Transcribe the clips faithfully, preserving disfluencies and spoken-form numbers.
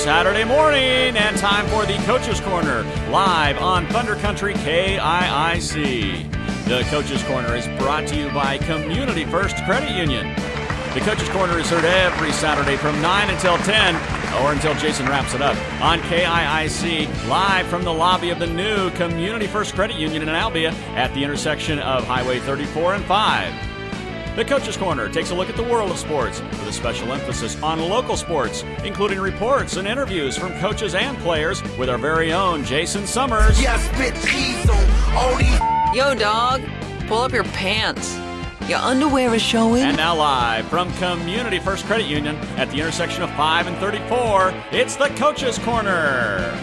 Saturday morning, and time for the Coach's Corner, live on Thunder Country K I I C. The Coach's Corner is brought to you by Community First Credit Union. The Coach's Corner is heard every Saturday from nine until ten, or until Jason wraps it up, on K I I C, live from the lobby of the new Community First Credit Union in Albia at the intersection of Highway thirty-four and five. The Coach's Corner takes a look at the world of sports with a special emphasis on local sports, including reports and interviews from coaches and players with our very own Jason Summers. Yeah, spit cheese on all these. Yo, dog, pull up your pants. Your underwear is showing. And now live from Community First Credit Union at the intersection of five and thirty-four, it's the Coach's Corner.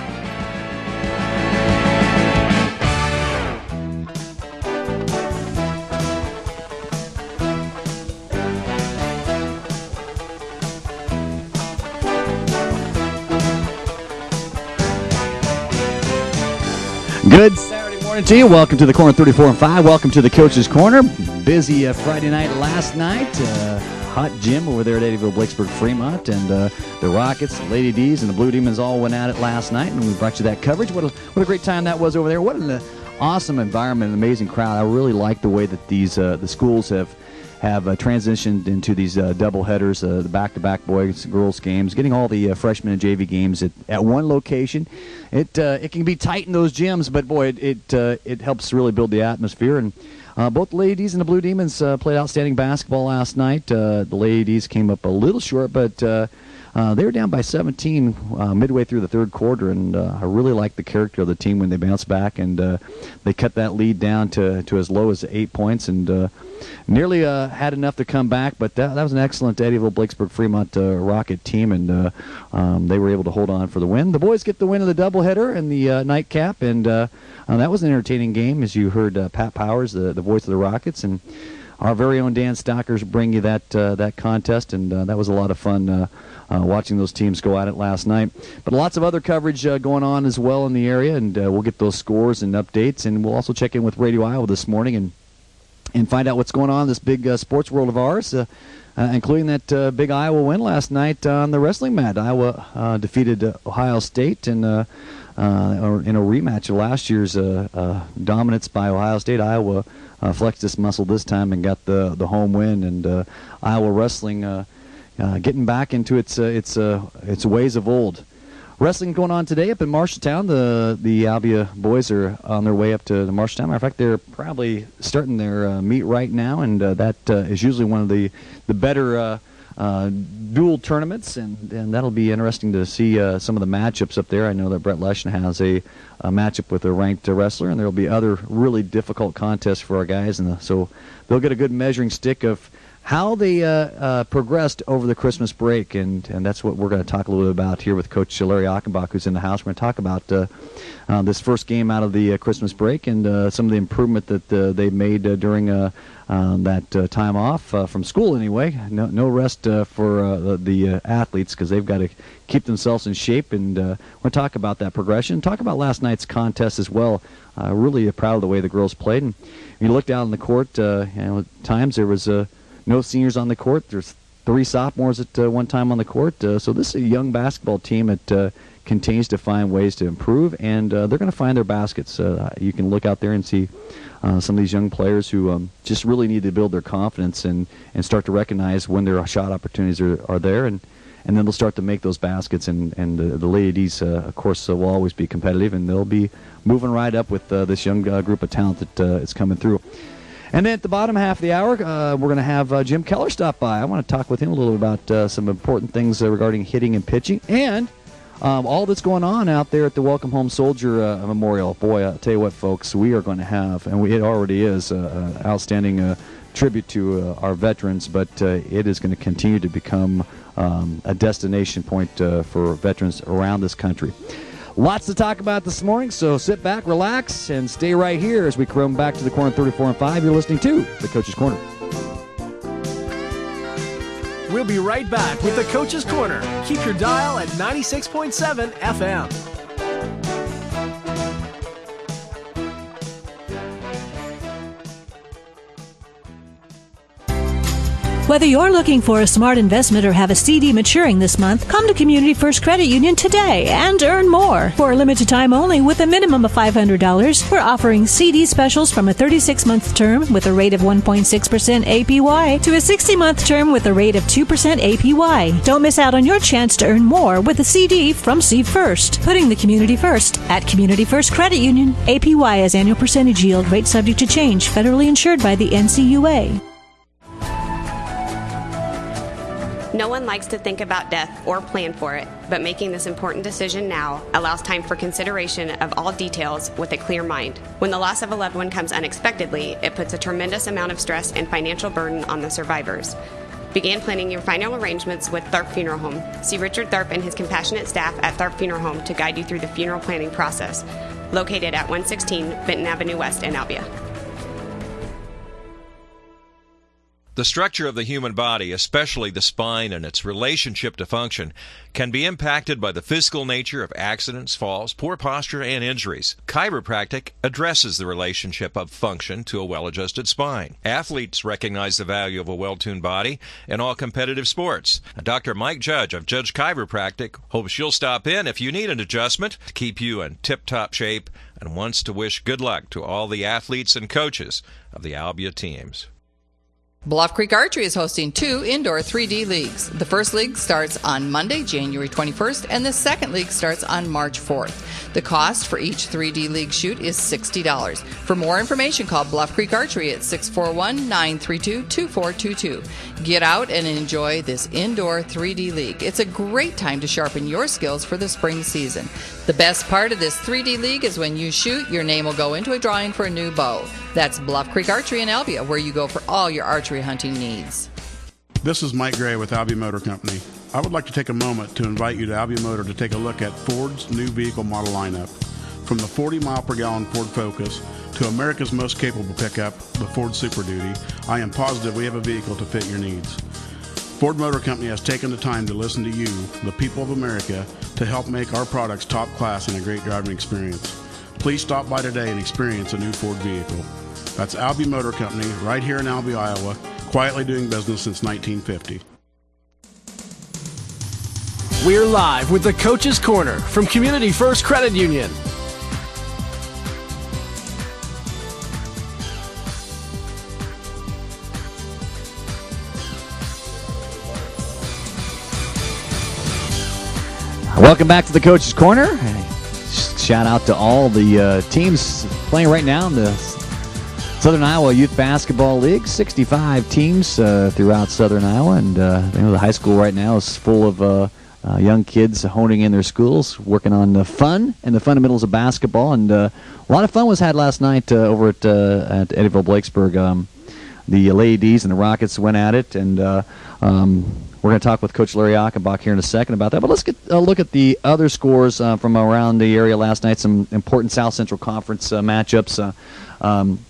Good Saturday morning to you. Welcome to the Corner thirty-four and five. Welcome to the Coach's Corner. Busy uh, Friday night last night. Uh, hot gym over there at Eddyville, Blakesburg, Fremont. And uh, the Rockets, the Lady D's, and the Blue Demons all went at it last night. And we brought you that coverage. What a, what a great time that was over there. What an uh, awesome environment, an amazing crowd. I really like the way that these uh, the schools have have uh, transitioned into these uh, double headers, uh, the back-to-back boys girls games, getting all the uh, freshmen and J V games at, at one location. It uh, it can be tight in those gyms, but boy, it it, uh, it helps really build the atmosphere. And uh, both the Ladies and the Blue Demons uh, played outstanding basketball last night. Uh, the Ladies came up a little short, but uh, uh, they were down by seventeen uh, midway through the third quarter, and uh, I really like the character of the team when they bounced back, and uh, they cut that lead down to, to as low as eight points, and uh, nearly uh, had enough to come back, but that, that was an excellent Eddyville, Blakesburg, Fremont uh, Rocket team, and uh, um, they were able to hold on for the win. The boys get the win of the doubleheader and the uh, nightcap, and uh, uh, that was an entertaining game, as you heard uh, Pat Powers, the, the voice of the Rockets, and our very own Dan Stockers bring you that uh, that contest, and uh, that was a lot of fun uh, uh, watching those teams go at it last night. But lots of other coverage uh, going on as well in the area, and uh, we'll get those scores and updates, and we'll also check in with Radio Iowa this morning and and find out what's going on in this big uh, sports world of ours, uh, uh, including that uh, big Iowa win last night on the wrestling mat. Iowa uh, defeated uh, Ohio State in, uh, uh, in a rematch of last year's uh, uh, dominance by Ohio State. Iowa uh, flexed its muscle this time and got the, the home win, and uh, Iowa wrestling uh, uh, getting back into its, uh, its, uh, its ways of old. Wrestling going on today up in Marshalltown. The the Albia boys are on their way up to the Marshalltown. Matter of fact, they're probably starting their uh, meet right now, and uh, that uh, is usually one of the the better uh, uh, dual tournaments, and, and that'll be interesting to see uh, some of the matchups up there. I know that Brett Leshen has a, a matchup with a ranked uh, wrestler, and there will be other really difficult contests for our guys, and the, so they'll get a good measuring stick of how they uh, uh, progressed over the Christmas break, and, and that's what we're going to talk a little bit about here with Coach Larry Achenbach, who's in the house. We're going to talk about uh, uh, this first game out of the uh, Christmas break and uh, some of the improvement that uh, they made uh, during uh, uh, that uh, time off uh, from school anyway. No, no rest uh, for uh, the, the uh, athletes, because they've got to keep themselves in shape, and uh, we're going to talk about that progression. Talk about last night's contest as well. Uh, really proud of the way the girls played. And when you look down on the court, uh, you know, at times there was a uh, no seniors on the court. There's three sophomores at uh, one time on the court. Uh, so this is a young basketball team that uh, continues to find ways to improve, and uh, they're going to find their baskets. Uh, you can look out there and see uh, some of these young players who um, just really need to build their confidence and, and start to recognize when their shot opportunities are, are there, and, and then they'll start to make those baskets. And, and the, the ladies, uh, of course, uh, will always be competitive, and they'll be moving right up with uh, this young uh, group of talent that uh, is coming through. And then at the bottom half of the hour, uh, we're going to have uh, Jim Keller stop by. I want to talk with him a little about uh, some important things uh, regarding hitting and pitching, and um, all that's going on out there at the Welcome Home Soldier uh, Memorial. Boy, I'll tell you what, folks, we are going to have, and we, it already is, an uh, outstanding uh, tribute to uh, our veterans, but uh, it is going to continue to become um, a destination point uh, for veterans around this country. Lots to talk about this morning, so sit back, relax, and stay right here as we come back to the Corner thirty-four and five. You're listening to the Coach's Corner. We'll be right back with the Coach's Corner. Keep your dial at ninety-six point seven F M. Whether you're looking for a smart investment or have a C D maturing this month, come to Community First Credit Union today and earn more. For a limited time only with a minimum of five hundred dollars, we're offering C D specials from a thirty-six month term with a rate of one point six percent A P Y to a sixty month term with a rate of two percent A P Y. Don't miss out on your chance to earn more with a C D from Seed First. Putting the community first at Community First Credit Union. A P Y as annual percentage yield, rate subject to change, federally insured by the N C U A. No one likes to think about death or plan for it, but making this important decision now allows time for consideration of all details with a clear mind. When the loss of a loved one comes unexpectedly, it puts a tremendous amount of stress and financial burden on the survivors. Begin planning your final arrangements with Tharp Funeral Home. See Richard Tharp and his compassionate staff at Tharp Funeral Home to guide you through the funeral planning process. Located at one sixteen Benton Avenue West in Albia. The structure of the human body, especially the spine and its relationship to function, can be impacted by the physical nature of accidents, falls, poor posture, and injuries. Chiropractic addresses the relationship of function to a well-adjusted spine. Athletes recognize the value of a well-tuned body in all competitive sports. Doctor Mike Judge of Judge Chiropractic hopes you'll stop in if you need an adjustment to keep you in tip-top shape and wants to wish good luck to all the athletes and coaches of the Albia teams. Bluff Creek Archery is hosting two indoor three D leagues. The first league starts on Monday, January twenty-first, and the second league starts on March fourth. The cost for each three D league shoot is sixty dollars. For more information, call Bluff Creek Archery at six four one, nine three two, two four two two. Get out and enjoy this indoor three D league. It's a great time to sharpen your skills for the spring season. The best part of this three D league is when you shoot, your name will go into a drawing for a new bow. That's Bluff Creek Archery in Albia, where you go for all your archery hunting needs. This is Mike Gray with Albia Motor Company. I would like to take a moment to invite you to Albia Motor to take a look at Ford's new vehicle model lineup. From the forty mile per gallon Ford Focus to America's most capable pickup, the Ford Super Duty, I am positive we have a vehicle to fit your needs. Ford Motor Company has taken the time to listen to you, the people of America, to help make our products top class and a great driving experience. Please stop by today and experience a new Ford vehicle. That's Albia Motor Company right here in Albia, Iowa, quietly doing business since nineteen fifty. We're live with the Coach's Corner from Community First Credit Union. Welcome back to the Coach's Corner. Shout out to all the uh, teams playing right now in the Southern Iowa Youth Basketball League. sixty-five teams uh, throughout Southern Iowa, and uh, I know the high school right now is full of uh, uh, young kids honing in their schools, working on the fun and the fundamentals of basketball. And uh, a lot of fun was had last night uh, over at uh, at Eddyville-Blakesburg. Um, the Ladies and the Rockets went at it, and uh, um, we're going to talk with Coach Larry Achenbach here in a second about that. But let's get a look at the other scores uh, from around the area last night, some important South Central Conference uh, matchups. Uh, um,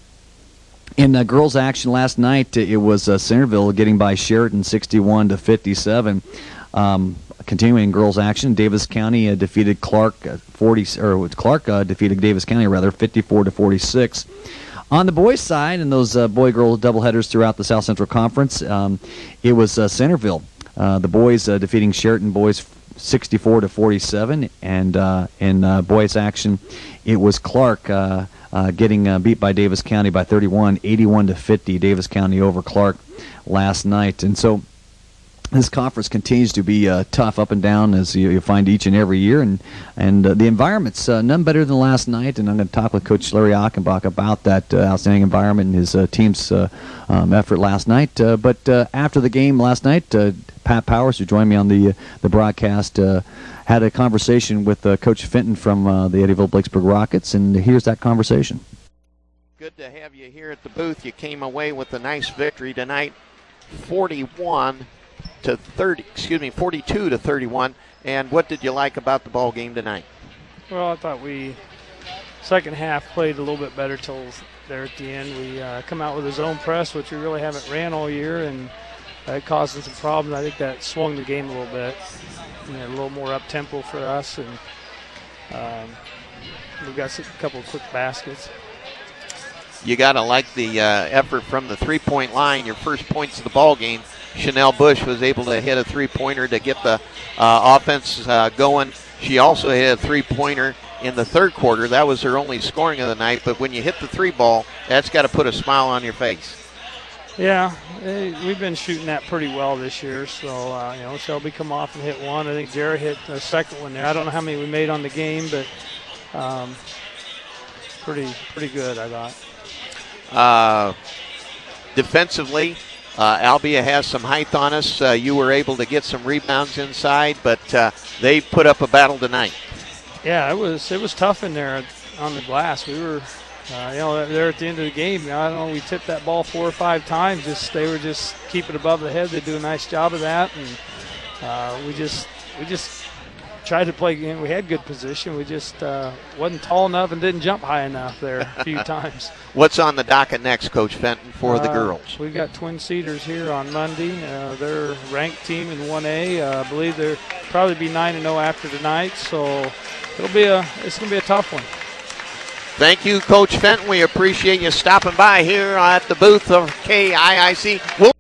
in uh, girls' action last night, it was uh, Centerville getting by Sheridan sixty-one to fifty-seven. Um, continuing in girls' action, Davis County uh, defeated Clark uh, forty, or Clark uh, defeated Davis County rather fifty-four to forty-six. On the boys' side, and those uh, boy-girl doubleheaders throughout the South Central Conference, um, it was uh, Centerville. Uh, the boys uh, defeating Sheraton boys sixty-four to forty-seven, and uh, in uh, boys' action, it was Clark uh, uh, getting uh, beat by Davis County by thirty-one, eighty-one to fifty. Davis County over Clark last night, and so this conference continues to be uh, tough up and down, as you, you find each and every year, and and uh, the environment's uh, none better than last night. And I'm going to talk with Coach Larry Achenbach about that uh, outstanding environment and his uh, team's uh, um, effort last night. Uh, but uh, after the game last night, uh, Pat Powers, who joined me on the uh, the broadcast, uh, had a conversation with uh, Coach Fenton from uh, the Eddyville-Blakesburg Rockets, and here's that conversation. Good to have you here at the booth. You came away with a nice victory tonight, forty-one to thirty, excuse me, forty-two to thirty-one. And what did you like about the ball game tonight? Well, I thought we second half played a little bit better till there at the end. We uh, come out with a zone press, which we really haven't ran all year, and uh, it caused us some problems. I think that swung the game a little bit, you know, a little more up tempo for us, and um, we got a couple of quick baskets. you got to like the uh, effort from the three-point line. Your first points of the ball game, Chanel Bush was able to hit a three-pointer to get the uh, offense uh, going. She also hit a three-pointer in the third quarter. That was her only scoring of the night, but when you hit the three ball, that's got to put a smile on your face. Yeah, we've been shooting that pretty well this year. So, uh, you know, Shelby come off and hit one. I think Jared hit the second one there. I don't know how many we made on the game, but um, pretty pretty good, I thought. Uh, defensively, uh, Albia has some height on us. Uh, you were able to get some rebounds inside, but uh, they put up a battle tonight. Yeah, it was it was tough in there on the glass. We were, uh, you know, there at the end of the game. I don't know, we tipped that ball four or five times. Just they were just keep it above the head. They do a nice job of that, and uh, we just we just tried to play. You know, we had good position. We just uh, wasn't tall enough and didn't jump high enough there a few times. What's on the docket next, Coach Fenton, for uh, the girls? We've got Twin Cedars here on Monday. Uh, they're a ranked team in one A. Uh, I believe they'll probably be nine and oh after tonight. So. It'll be a, it's going to be a tough one. Thank you, Coach Fenton. We appreciate you stopping by here at the booth of K I I C. We'll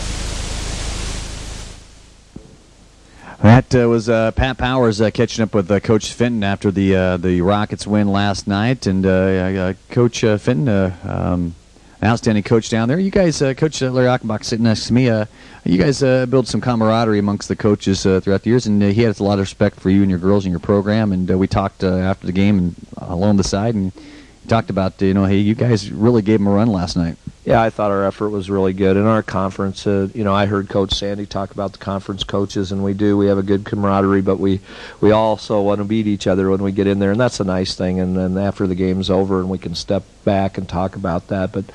That uh, was uh, Pat Powers uh, catching up with uh, Coach Fenton after the uh, the Rockets win last night. And uh, uh, Coach uh, Fenton, uh, um, outstanding coach down there. You guys, uh, Coach Larry Achenbach sitting next to me, uh, you guys uh, build some camaraderie amongst the coaches uh, throughout the years, and uh, he has a lot of respect for you and your girls and your program. And uh, we talked uh, after the game and along the side, and he talked about, uh, you know, hey, you guys really gave him a run last night. Yeah, I thought our effort was really good. In our conference, uh, you know, I heard Coach Sandy talk about the conference coaches, and we do. We have a good camaraderie, but we, we also want to beat each other when we get in there, and that's a nice thing. And then after the game's over, and we can step back and talk about that. But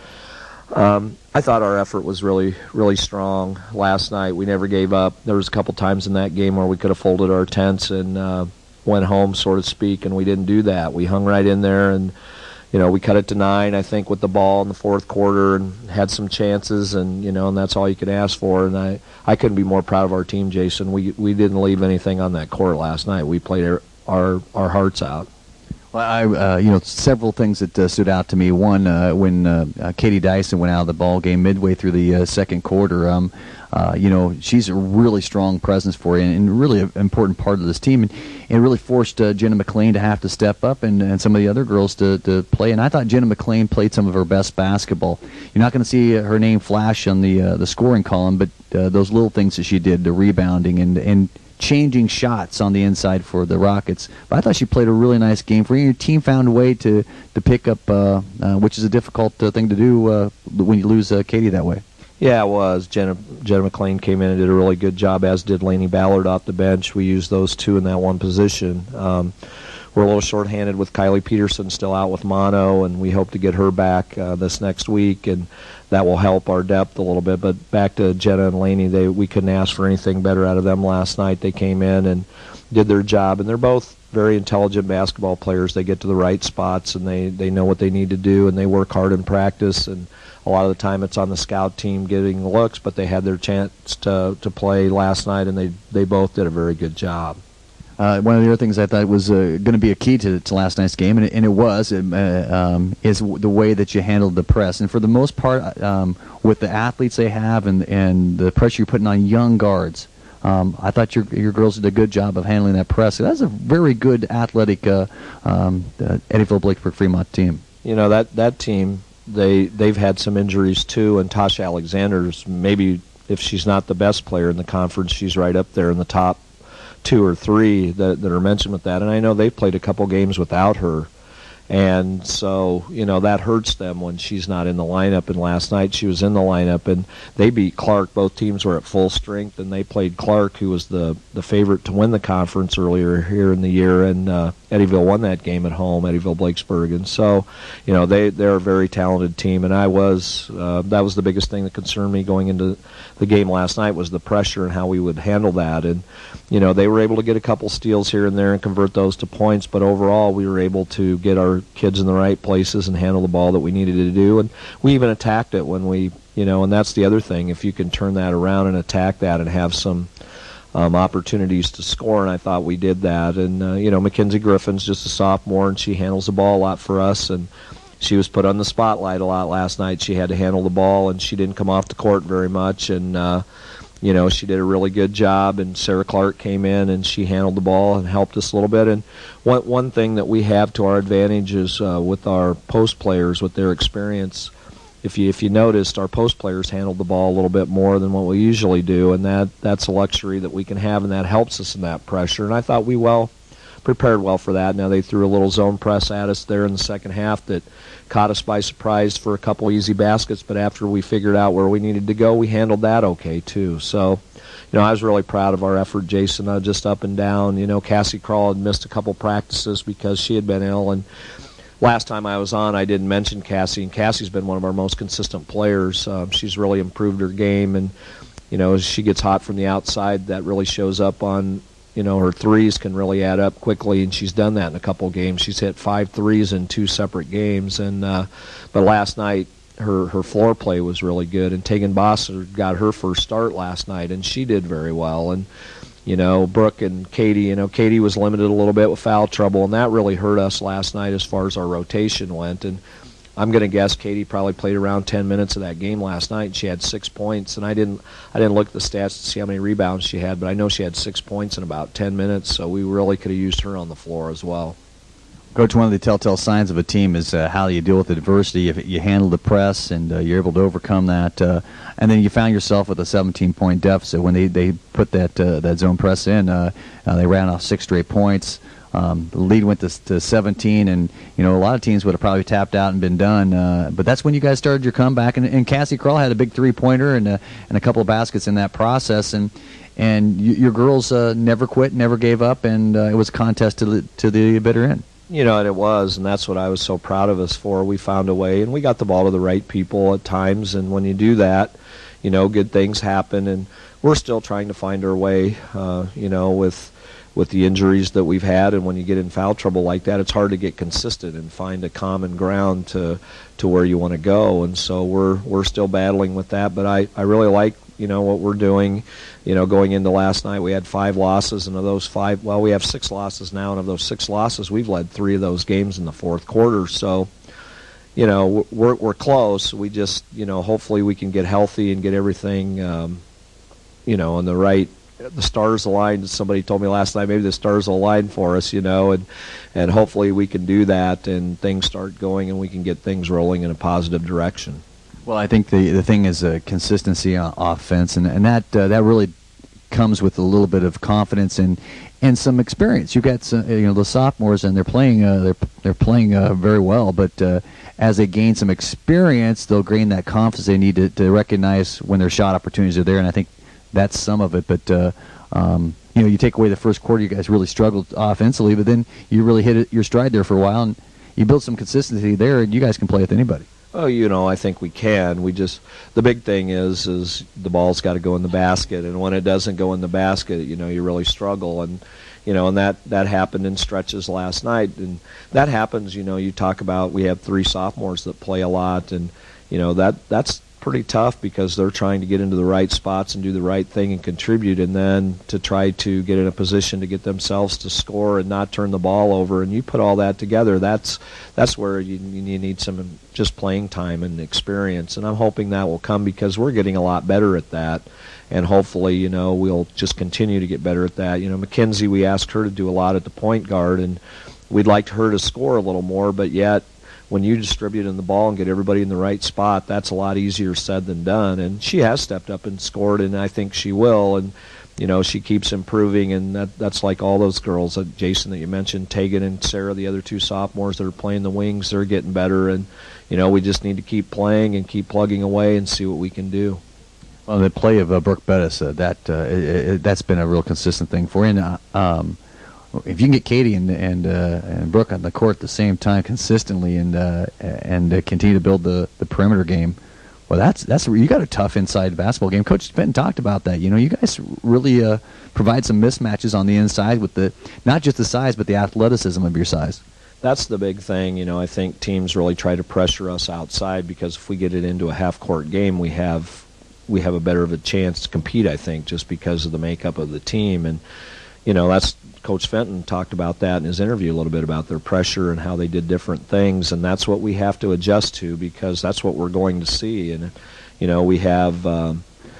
um, I thought our effort was really, really strong last night. We never gave up. There was a couple times in that game where we could have folded our tents and uh, went home, so to speak, and we didn't do that. We hung right in there, and you know, we cut it to nine, I think, with the ball in the fourth quarter, and had some chances, and you know, and that's all you could ask for. And I, I couldn't be more proud of our team, Jason. We we didn't leave anything on that court last night. We played our our, our hearts out. Well, I, uh, you know, several things that uh, stood out to me. One, uh, when uh, uh, Katie Dyson went out of the ball game midway through the uh, second quarter, um, uh, you know, she's a really strong presence for you, and, and really an important part of this team. And it really forced uh, Jenna McLean to have to step up, and, and some of the other girls to, to play. And I thought Jenna McLean played some of her best basketball. You're not going to see her name flash on the uh, the scoring column, but uh, those little things that she did, the rebounding and and changing shots on the inside for the Rockets. But I thought she played a really nice game for you. Your team found a way to, to pick up, uh, uh, which is a difficult uh, thing to do uh, when you lose uh, Katie that way. Yeah, it was. Jenna, Jenna McLean came in and did a really good job, as did Lainey Ballard off the bench. We used those two in that one position. Um, we're a little shorthanded with Kylie Peterson still out with mono, and we hope to get her back uh, this next week, and that will help our depth a little bit. But back to Jenna and Lainey, they we couldn't ask for anything better out of them last night. They came in and did their job, and they're both very intelligent basketball players. They get to the right spots, and they, they know what they need to do, and they work hard in practice. And a lot of the time it's on the scout team getting the looks, but they had their chance to to play last night, and they, they both did a very good job. Uh, one of the other things I thought was uh, going to be a key to, to last night's game, and it, and it was, uh, um, is w- the way that you handled the press. And for the most part, um, with the athletes they have and and the pressure you're putting on young guards, um, I thought your your girls did a good job of handling that press. That's a very good athletic uh, um, uh, Eddyville Blakesburg Fremont team. You know, that, that team, they, they've had some injuries too, and Tasha Alexander's maybe, if she's not the best player in the conference, she's right up there in the top two or three that, that are mentioned with that. And I know they've played a couple games without her. And so, you know, that hurts them when she's not in the lineup. And last night she was in the lineup, and they beat Clark. Both teams were at full strength, and they played Clark, who was the, the favorite to win the conference earlier here in the year. And uh, Eddyville won that game at home, Eddyville Blakesburg. And so, you know, they, they're a very talented team. And I was, uh, that was the biggest thing that concerned me going into the game last night, was the pressure and how we would handle that. And, you know, they were able to get a couple steals here and there and convert those to points, but overall we were able to get our kids in the right places and handle the ball that we needed to do. And we even attacked it when we, you know, and that's the other thing, if you can turn that around and attack that and have some um, opportunities to score, and I thought we did that. And, uh, you know, Mackenzie Griffin's just a sophomore, and she handles the ball a lot for us, and she was put on the spotlight a lot last night. She had to handle the ball, and she didn't come off the court very much. And uh, you know, she did a really good job. And Sarah Clark came in, and she handled the ball and helped us a little bit. And one one thing that we have to our advantage is uh, with our post players, with their experience. If you if you noticed, our post players handled the ball a little bit more than what we usually do, and that that's a luxury that we can have, and that helps us in that pressure. And I thought we well. prepared well for that. Now they threw a little zone press at us there in the second half that caught us by surprise for a couple easy baskets, but after we figured out where we needed to go, we handled that okay too. So, you know, I was really proud of our effort, Jason, uh, just up and down. You know, Cassie Crawl had missed a couple practices because she had been ill, and last time I was on, I didn't mention Cassie, and Cassie's been one of our most consistent players. Um, she's really improved her game, and, you know, as she gets hot from the outside, that really shows up on, you know, her threes can really add up quickly, and she's done that in a couple games. She's hit five threes in two separate games, and uh, but last night her her floor play was really good, and Tegan Bosser got her first start last night, and she did very well. And you know, Brooke and Katie, you know, Katie was limited a little bit with foul trouble, and that really hurt us last night as far as our rotation went. And I'm going to guess Katie probably played around ten minutes of that game last night, and she had six points. And I didn't I didn't look at the stats to see how many rebounds she had, but I know she had six points in about ten minutes, so we really could have used her on the floor as well. Coach, one of the telltale signs of a team is uh, how you deal with adversity. If you handle the press and uh, you're able to overcome that, uh, and then you found yourself with a seventeen-point deficit when they, they put that uh, that zone press in. Uh, uh, they ran off six straight points. Um, the lead went to, to seventeen, and you know a lot of teams would have probably tapped out and been done. Uh, but that's when you guys started your comeback, and, and Cassie Crawl had a big three-pointer and a, and a couple of baskets in that process, and and you, your girls uh, never quit, never gave up, and uh, it was a contest to the to the bitter end. You know, and it was, and that's what I was so proud of us for. We found a way, and we got the ball to the right people at times, and when you do that, you know, good things happen, and we're still trying to find our way, uh, you know, with with the injuries that we've had, and when you get in foul trouble like that, it's hard to get consistent and find a common ground to to where you want to go, and so we're we're still battling with that, but I, I really like, you know, what we're doing. You know, going into last night, we had five losses, and of those five, well, we have six losses now, and of those six losses, we've led three of those games in the fourth quarter. So, you know, we're we're close. We just, you know, hopefully we can get healthy and get everything, um, you know, on the right. The stars aligned. Somebody told me last night maybe the stars will align for us, you know, and and hopefully we can do that, and things start going, and we can get things rolling in a positive direction. Well, I think the the thing is uh, consistency on offense, and and that uh, that really comes with a little bit of confidence and and some experience. You've got some, you know, the sophomores, and they're playing uh, they're they're playing uh, very well, but uh, as they gain some experience, they'll gain that confidence they need to, to recognize when their shot opportunities are there, and I think that's some of it. But uh, um, you know, you take away the first quarter, you guys really struggled offensively, but then you really hit it, your stride there for a while, and you build some consistency there, and you guys can play with anybody. Oh, you know, I think we can. We just, the big thing is, is the ball's got to go in the basket, and when it doesn't go in the basket, you know, you really struggle, and you know, and that that happened in stretches last night, and that happens. You know, you talk about we have three sophomores that play a lot, and you know that that's pretty tough because they're trying to get into the right spots and do the right thing and contribute, and then to try to get in a position to get themselves to score and not turn the ball over. And you put all that together, that's that's where you, you need some just playing time and experience. And I'm hoping that will come because we're getting a lot better at that. And hopefully, you know, we'll just continue to get better at that. You know, Mackenzie, we asked her to do a lot at the point guard, and we'd like her to score a little more, but yet when you distribute in the ball and get everybody in the right spot, that's a lot easier said than done. And she has stepped up and scored, and I think she will. And, you know, she keeps improving, and that that's like all those girls, uh, Jason, that you mentioned, Tegan and Sarah, the other two sophomores that are playing the wings, they're getting better. And, you know, we just need to keep playing and keep plugging away and see what we can do. Well, the play of uh, Brooke Bettis, uh, that, uh, it, it, that's been a real consistent thing for you. And, uh, um, if you can get Katie and and, uh, and Brooke on the court at the same time consistently, and uh, and uh, continue to build the, the perimeter game, well, that's that's you got a tough inside basketball game. Coach Benton talked about that. You know, you guys really uh, provide some mismatches on the inside with the not just the size but the athleticism of your size. That's the big thing. You know, I think teams really try to pressure us outside because if we get it into a half court game, we have we have a better of a chance to compete. I think just because of the makeup of the team. And you know, that's Coach Fenton talked about that in his interview a little bit about their pressure and how they did different things, and that's what we have to adjust to because that's what we're going to see. And you know, we have um,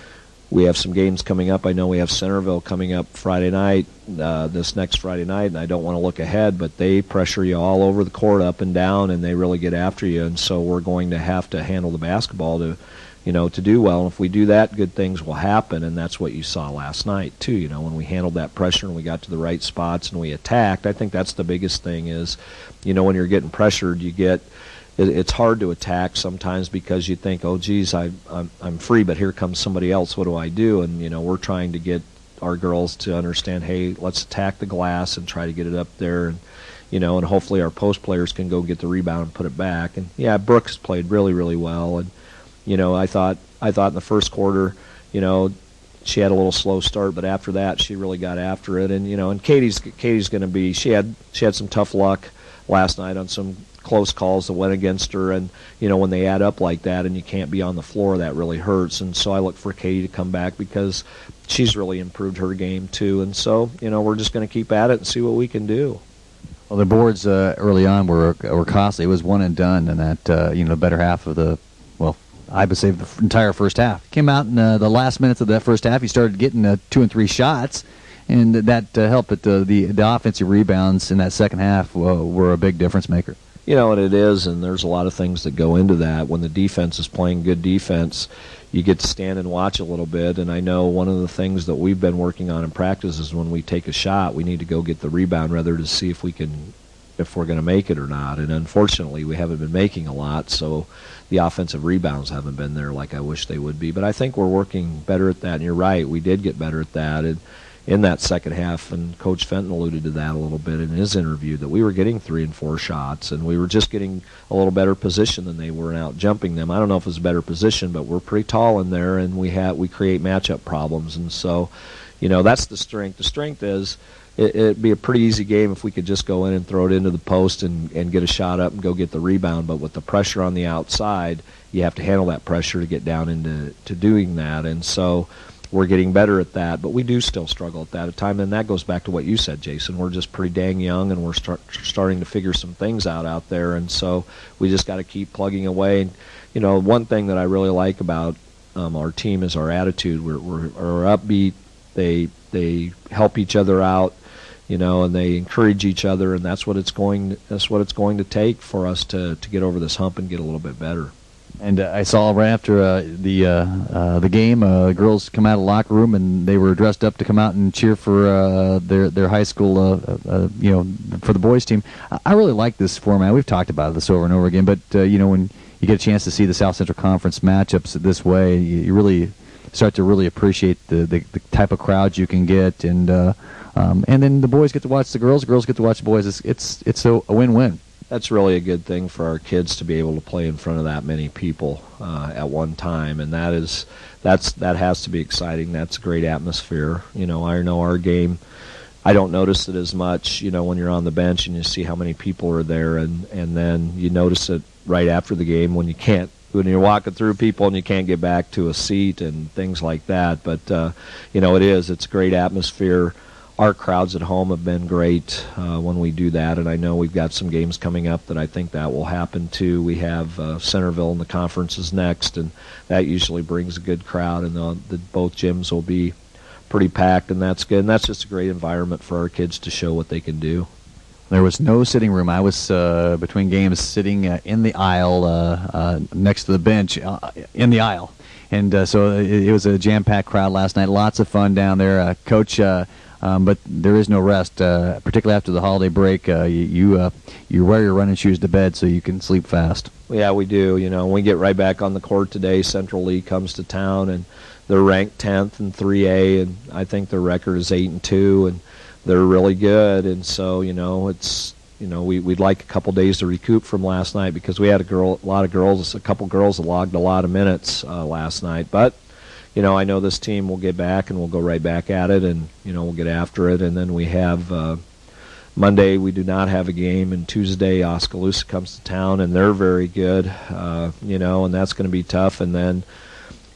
we have some games coming up. I know we have Centerville coming up Friday night, uh, this next Friday night, and I don't want to look ahead, but they pressure you all over the court, up and down, and they really get after you. And so we're going to have to handle the basketball to, you know, to do well. And if we do that, good things will happen, and that's what you saw last night too. You know, when we handled that pressure and we got to the right spots and we attacked, I think that's the biggest thing is, you know, when you're getting pressured, you get. It's hard to attack sometimes because you think, oh, geez, I, I'm, I'm free, but here comes somebody else. What do I do? And, you know, we're trying to get our girls to understand, hey, let's attack the glass and try to get it up there. And, you know, and hopefully our post players can go get the rebound and put it back. And, yeah, Brooks played really, really well. And, you know, I thought I thought in the first quarter, you know, she had a little slow start, but after that she really got after it. And, you know, and Katie's Katie's going to be, she had she had some tough luck last night on some close calls that went against her, and you know when they add up like that and you can't be on the floor, that really hurts. And so I look for Katie to come back because she's really improved her game too. And so you know we're just going to keep at it and see what we can do. Well, the boards uh, early on were were costly. It was one and done, and that uh, you know the better half of the well, I would say the entire first half came out in uh, the last minutes of that first half. You started getting uh, two and three shots. And that uh, helped. But the, the the offensive rebounds in that second half uh, were a big difference maker. You know what it is, and there's a lot of things that go into that. When the defense is playing good defense, you get to stand and watch a little bit. And I know one of the things that we've been working on in practice is when we take a shot, we need to go get the rebound rather to see if we can, if we're going to make it or not. And unfortunately, we haven't been making a lot, so the offensive rebounds haven't been there like I wish they would be. But I think we're working better at that. And you're right, we did get better at that. And in that second half, and Coach Fenton alluded to that a little bit in his interview, that we were getting three and four shots, and we were just getting a little better position than they were and out jumping them. I don't know if it was a better position, but we're pretty tall in there, and we have we create matchup problems. And so, you know, that's the strength. The strength is it, it'd be a pretty easy game if we could just go in and throw it into the post and, and get a shot up and go get the rebound. But with the pressure on the outside, you have to handle that pressure to get down into to doing that. And so we're getting better at that, but we do still struggle at that at time, and that goes back to what you said, Jason. We're just pretty dang young, and we're start, starting to figure some things out out there, and so we just got to keep plugging away. And, you know, one thing that I really like about um, our team is our attitude. We're, we're, we're upbeat. They they help each other out, you know, and they encourage each other, and that's what it's going. That's what it's going to take for us to to get over this hump and get a little bit better. And uh, I saw right after uh, the uh, uh, the game, uh, girls come out of the locker room and they were dressed up to come out and cheer for uh, their their high school, uh, uh, you know, for the boys team. I really like this format. We've talked about this over and over again, but uh, you know, when you get a chance to see the South Central Conference matchups this way, you, you really start to really appreciate the, the, the type of crowds you can get, and uh, um, and then the boys get to watch the girls, the girls get to watch the boys. It's it's, it's a, a win-win. That's really a good thing for our kids to be able to play in front of that many people uh, at one time, and that is that's that has to be exciting. That's a great atmosphere. You know, I know our game, I don't notice it as much, you know, when you're on the bench and you see how many people are there, and, and then you notice it right after the game when you can't, when you're walking through people and you can't get back to a seat and things like that. But, uh, you know, it is. It's a great atmosphere. Our crowds at home have been great uh, when we do that, and I know we've got some games coming up that I think that will happen too. We have uh, Centerville in the conferences next, and that usually brings a good crowd, and the, the, both gyms will be pretty packed, and that's good. And that's just a great environment for our kids to show what they can do. There was no sitting room. I was uh, between games sitting uh, in the aisle uh, uh, next to the bench uh, in the aisle. And uh, so it, it was a jam-packed crowd last night. Lots of fun down there. Uh, Coach... Uh, Um, but there is no rest, uh, particularly after the holiday break. Uh, you you, uh, you wear your running shoes to bed so you can sleep fast. Yeah, we do. You know, we get right back on the court today. Central League comes to town, and they're ranked tenth in three A, and I think their record is eight and two, and they're really good. And so, you know, it's you know we we'd like a couple days to recoup from last night because we had a girl, a lot of girls, a couple girls that logged a lot of minutes uh, last night, but. You know, I know this team will get back and we'll go right back at it, and you know we'll get after it. And then we have uh, Monday we do not have a game, and Tuesday Oskaloosa comes to town and they're very good. Uh, you know, and that's going to be tough. And then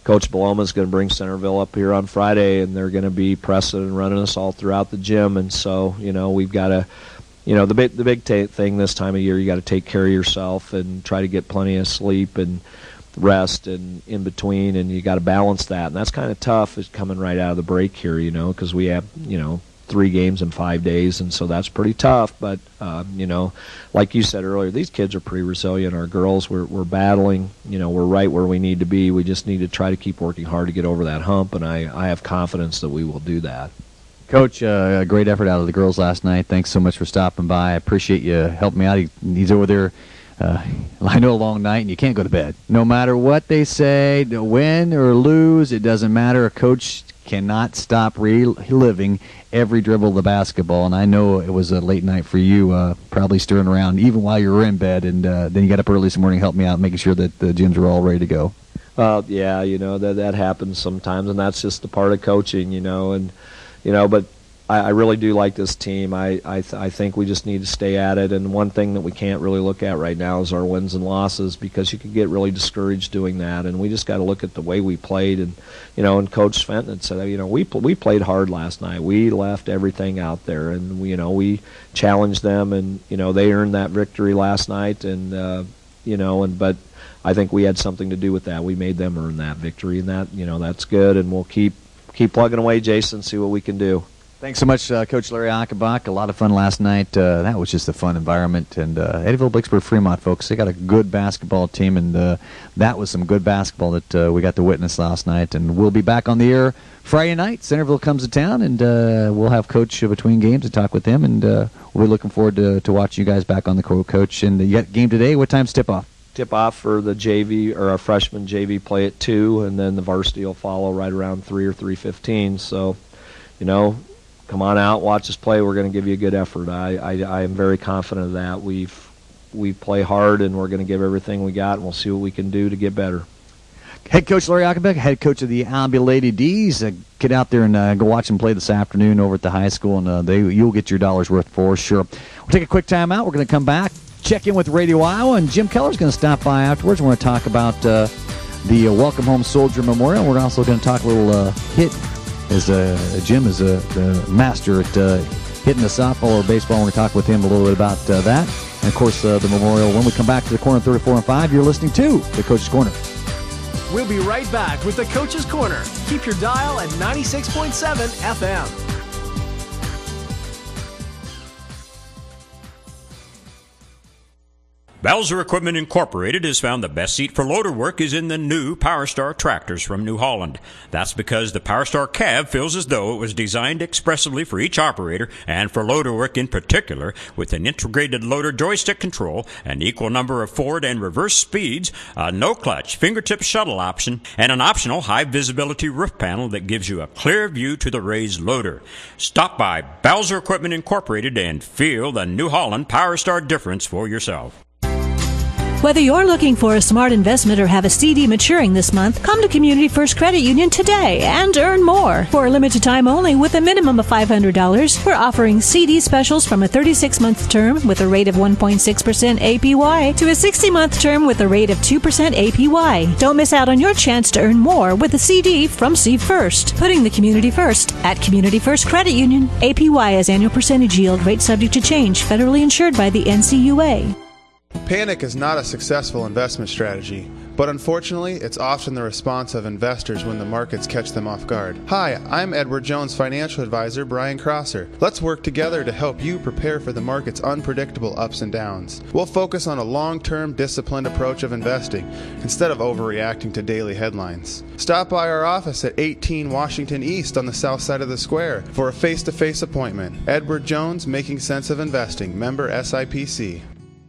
Coach Baloma's going to bring Centerville up here on Friday, and they're going to be pressing and running us all throughout the gym. And so, you know, we've got to, you know, the big the big ta- thing this time of year, you got to take care of yourself and try to get plenty of sleep and rest and in between, and you got to balance that. And that's kind of tough, is coming right out of the break here, you know, because we have, you know, three games in five days, and so that's pretty tough. But um, you know, like you said earlier, these kids are pretty resilient. Our girls, we're we're battling. You know, we're right where we need to be. We just need to try to keep working hard to get over that hump, and I I have confidence that we will do that. Coach, uh, a great effort out of the girls last night. Thanks so much for stopping by. I appreciate you helping me out. He, he's over there. Uh, I know a long night, and you can't go to bed. No matter what they say, win or lose, it doesn't matter. A coach cannot stop reliving every dribble of the basketball, and I know it was a late night for you, uh, probably stirring around even while you were in bed, and uh, then you got up early this morning, helped me out, making sure that the gyms were all ready to go. Well, yeah, you know, that that happens sometimes, and that's just a part of coaching, you know, and, you know, but I, I really do like this team. I I, th- I think we just need to stay at it, and one thing that we can't really look at right now is our wins and losses, because you can get really discouraged doing that, and we just got to look at the way we played. And, you know, and Coach Fenton had said, you know, we we played hard last night. We left everything out there, and, we, you know, we challenged them, and, you know, they earned that victory last night, and, uh, you know, and but I think we had something to do with that. We made them earn that victory, and that, you know, that's good, and we'll keep keep plugging away, Jason, see what we can do. Thanks so much, uh, Coach Larry Achenbach. A lot of fun last night. Uh, that was just a fun environment. And uh, Eddyville, Blacksburg, Fremont, folks, they got a good basketball team, and uh, that was some good basketball that uh, we got to witness last night. And we'll be back on the air Friday night. Centerville comes to town, and uh, we'll have Coach between games to talk with him. And uh, we're looking forward to, to watching you guys back on the court, Coach. And you got game today. What time's tip-off? Tip-off for the J V, or our freshman J V play at two, and then the varsity will follow right around three or three fifteen. So, you know, come on out, watch us play. We're going to give you a good effort. I, I, I am very confident of that. We've we play hard, and we're going to give everything we got, and we'll see what we can do to get better. Head coach Larry Achenbach, head coach of the Albion Lady D's. Uh, get out there and uh, go watch them play this afternoon over at the high school, and uh, they you'll get your dollar's worth for sure. We'll take a quick time out. We're going to come back, check in with Radio Iowa, and Jim Keller's going to stop by afterwards. We're going to talk about uh, the uh, Welcome Home Soldier Memorial. We're also going to talk a little uh, hit. As uh, Jim is uh, the master at uh, hitting the softball or baseball. We're going to talk with him a little bit about uh, that. And, of course, uh, the memorial. When we come back to the Corner thirty-four and five, you're listening to the Coach's Corner. We'll be right back with the Coach's Corner. Keep your dial at ninety-six point seven F M. Balzer Equipment Incorporated has found the best seat for loader work is in the new PowerStar tractors from New Holland. That's because the PowerStar cab feels as though it was designed expressly for each operator and for loader work in particular, with an integrated loader joystick control, an equal number of forward and reverse speeds, a no-clutch fingertip shuttle option, and an optional high-visibility roof panel that gives you a clear view to the raised loader. Stop by Balzer Equipment Incorporated and feel the New Holland PowerStar difference for yourself. Whether you're looking for a smart investment or have a C D maturing this month, come to Community First Credit Union today and earn more. For a limited time only with a minimum of five hundred dollars, we're offering C D specials from a thirty-six month term with a rate of one point six percent A P Y to a sixty month term with a rate of two percent A P Y. Don't miss out on your chance to earn more with a C D from C First. Putting the community first at Community First Credit Union. A P Y as annual percentage yield, rate subject to change, federally insured by the N C U A. Panic is not a successful investment strategy, but unfortunately, it's often the response of investors when the markets catch them off guard. Hi, I'm Edward Jones financial advisor Brian Crosser. Let's work together to help you prepare for the market's unpredictable ups and downs. We'll focus on a long-term, disciplined approach of investing instead of overreacting to daily headlines. Stop by our office at eighteen Washington East on the south side of the square for a face-to-face appointment. Edward Jones, Making Sense of Investing, member S I P C.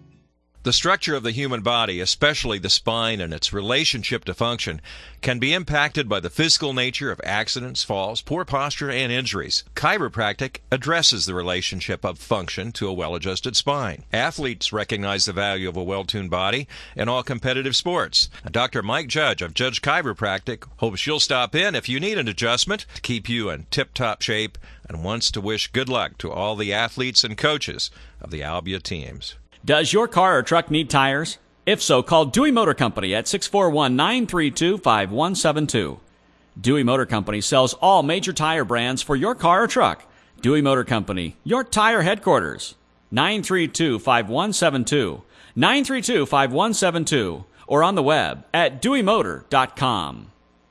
The structure of the human body, especially the spine and its relationship to function, can be impacted by the physical nature of accidents, falls, poor posture, and injuries. Chiropractic addresses the relationship of function to a well-adjusted spine. Athletes recognize the value of a well-tuned body in all competitive sports. Doctor Mike Judge of Judge Chiropractic hopes you'll stop in if you need an adjustment to keep you in tip-top shape, and wants to wish good luck to all the athletes and coaches of the Albia teams. Does your car or truck need tires? If so, call Dewey Motor Company at six four one, nine three two, five one seven two. Dewey Motor Company sells all major tire brands for your car or truck. Dewey Motor Company, your tire headquarters. nine three two, five one seven two. nine three two, five one seven two. Or on the web at dewey motor dot com.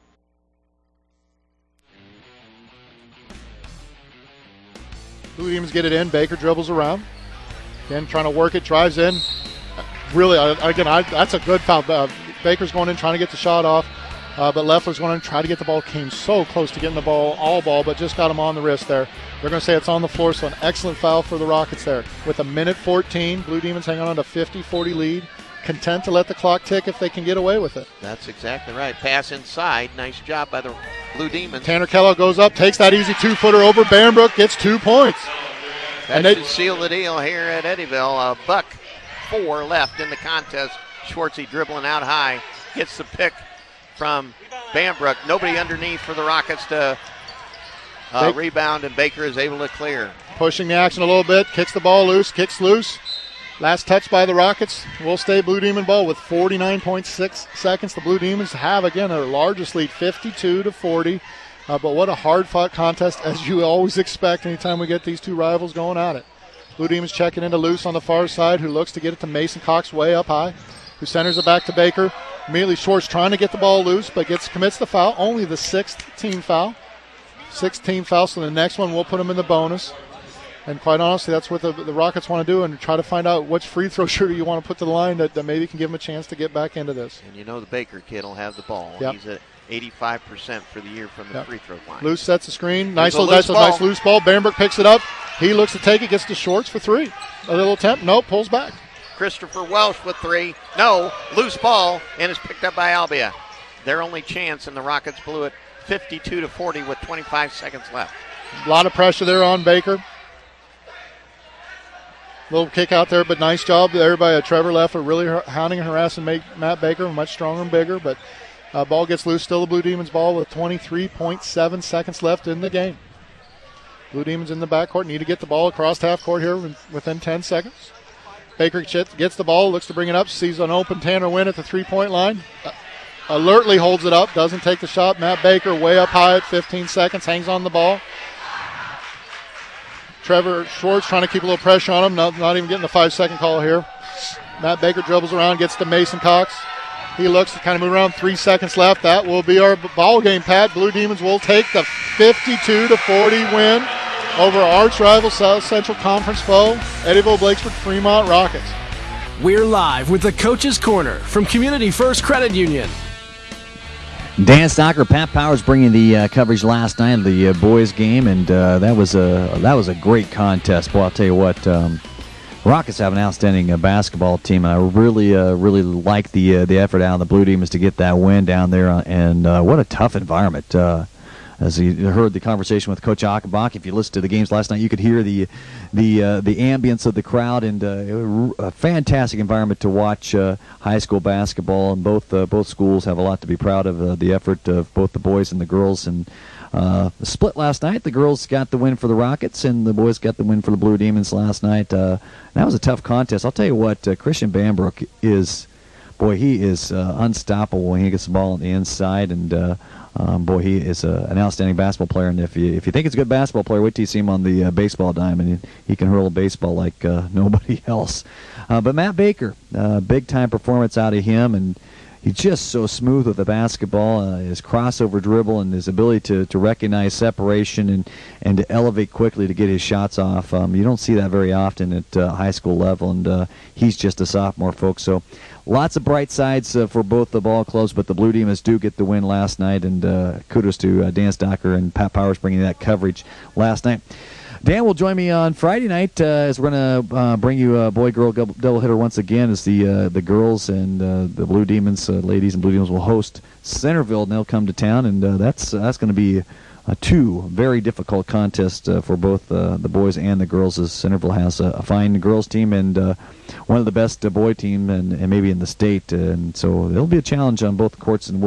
Blue Demons get it in. Baker dribbles around. Again, trying to work it, drives in. Really, again, I, that's a good foul. Uh, Baker's going in, trying to get the shot off. Uh, but Leffler's going to try to get the ball. Came so close to getting the ball, all ball, but just got him on the wrist there. They're going to say it's on the floor, so an excellent foul for the Rockets there. With a minute fourteen, Blue Demons hang on to fifty forty lead. Content to let the clock tick if they can get away with it. That's exactly right. Pass inside. Nice job by the Blue Demons. Tanner Kellogg goes up, takes that easy two-footer over. Barenbrook gets two points. That and should they seal the deal here at Eddyville. A buck four left in the contest. Schwartzy dribbling out high. Gets the pick from Barenbrook. Nobody underneath for the Rockets to uh, rebound, and Baker is able to clear. Pushing the action a little bit. Kicks the ball loose. Kicks loose. Last touch by the Rockets will stay Blue Demon ball with forty-nine point six seconds. The Blue Demons have, again, their largest lead, fifty-two to forty. Uh, but what a hard-fought contest, as you always expect anytime we get these two rivals going at it. Blue Demons checking into Luce on the far side, who looks to get it to Mason Cox way up high, who centers it back to Baker. Immediately Schwartz trying to get the ball loose, but gets commits the foul. Only the sixth team foul. Sixth team foul, so the next one we'll put them in the bonus. And quite honestly, that's what the, the Rockets want to do, and try to find out which free throw shooter you want to put to the line that, that maybe can give them a chance to get back into this. And you know the Baker kid will have the ball. Yep. He's at eighty-five percent for the year from the Yep. free throw line. Loose sets the screen. Nice There's a little, loose nice, ball. nice loose ball. Barenbrook picks it up. He looks to take it, gets to Schwartz for three. A little attempt. Nope, pulls back. Christopher Welsh with three. No, loose ball, and is picked up by Albia. Their only chance, and the Rockets blew it fifty-two to forty with twenty-five seconds left. A lot of pressure there on Baker. Little kick out there, but nice job there by uh, Trevor Leffler, really hounding and harassing Matt Baker, much stronger and bigger. But uh, ball gets loose, still the Blue Demons ball with twenty-three point seven seconds left in the game. Blue Demons in the backcourt need to get the ball across half court here within ten seconds. Baker gets the ball, looks to bring it up, sees an open Tanner Wynn at the three-point line. Uh, alertly holds it up, doesn't take the shot. Matt Baker way up high at fifteen seconds, hangs on the ball. Trevor Schwartz trying to keep a little pressure on him, not, not even getting the five-second call here. Matt Baker dribbles around, gets to Mason Cox. He looks to kind of move around, three seconds left. That will be our ball game, Pat. Blue Demons will take the fifty-two to forty win over arch rival South Central Conference foe, Eddyville Blakesburg Fremont Rockets. We're live with the Coach's Corner from Community First Credit Union. Dan Stocker, Pat Powers bringing the uh, coverage last night of the uh, boys game, and uh, that was a that was a great contest. Well, I'll tell you what, um, Rockets have an outstanding uh, basketball team, and I really uh, really like the uh, the effort out of the Blue Demons to get that win down there, and uh, what a tough environment. Uh, As you heard the conversation with Coach Achenbach, if you listened to the games last night, you could hear the the uh, the ambience of the crowd, and uh, a fantastic environment to watch uh, high school basketball. And both uh, both schools have a lot to be proud of, uh, the effort of both the boys and the girls. And uh, the split last night, the girls got the win for the Rockets, and the boys got the win for the Blue Demons last night. Uh, that was a tough contest. I'll tell you what, uh, Christian Barenbrook is, boy, he is uh, unstoppable when he gets the ball on the inside, and uh, Um, boy, he is a, an outstanding basketball player, and if you if you think he's a good basketball player, wait till you see him on the uh, baseball diamond. He, he can hurl a baseball like uh, nobody else. Uh, but Matt Baker, uh, big-time performance out of him, and he's just so smooth with the basketball. Uh, his crossover dribble and his ability to, to recognize separation and, and to elevate quickly to get his shots off. Um, you don't see that very often at uh, high school level, and uh, he's just a sophomore, folks. So lots of bright sides uh, for both the ball clubs, but the Blue Demons do get the win last night, and uh, kudos to uh, Dan Stocker and Pat Powers bringing that coverage last night. Dan will join me on Friday night uh, as we're going to uh, bring you a boy-girl doubleheader once again, as the uh, the girls and uh, the Blue Demons, uh, ladies and Blue Demons, will host Centerville, and they'll come to town, and uh, that's uh, that's going to be uh, two very difficult contests uh, for both uh, the boys and the girls, as Centerville has a, a fine girls team and uh, one of the best uh, boy team and, and maybe in the state, uh, and so it'll be a challenge on both courts, and we'll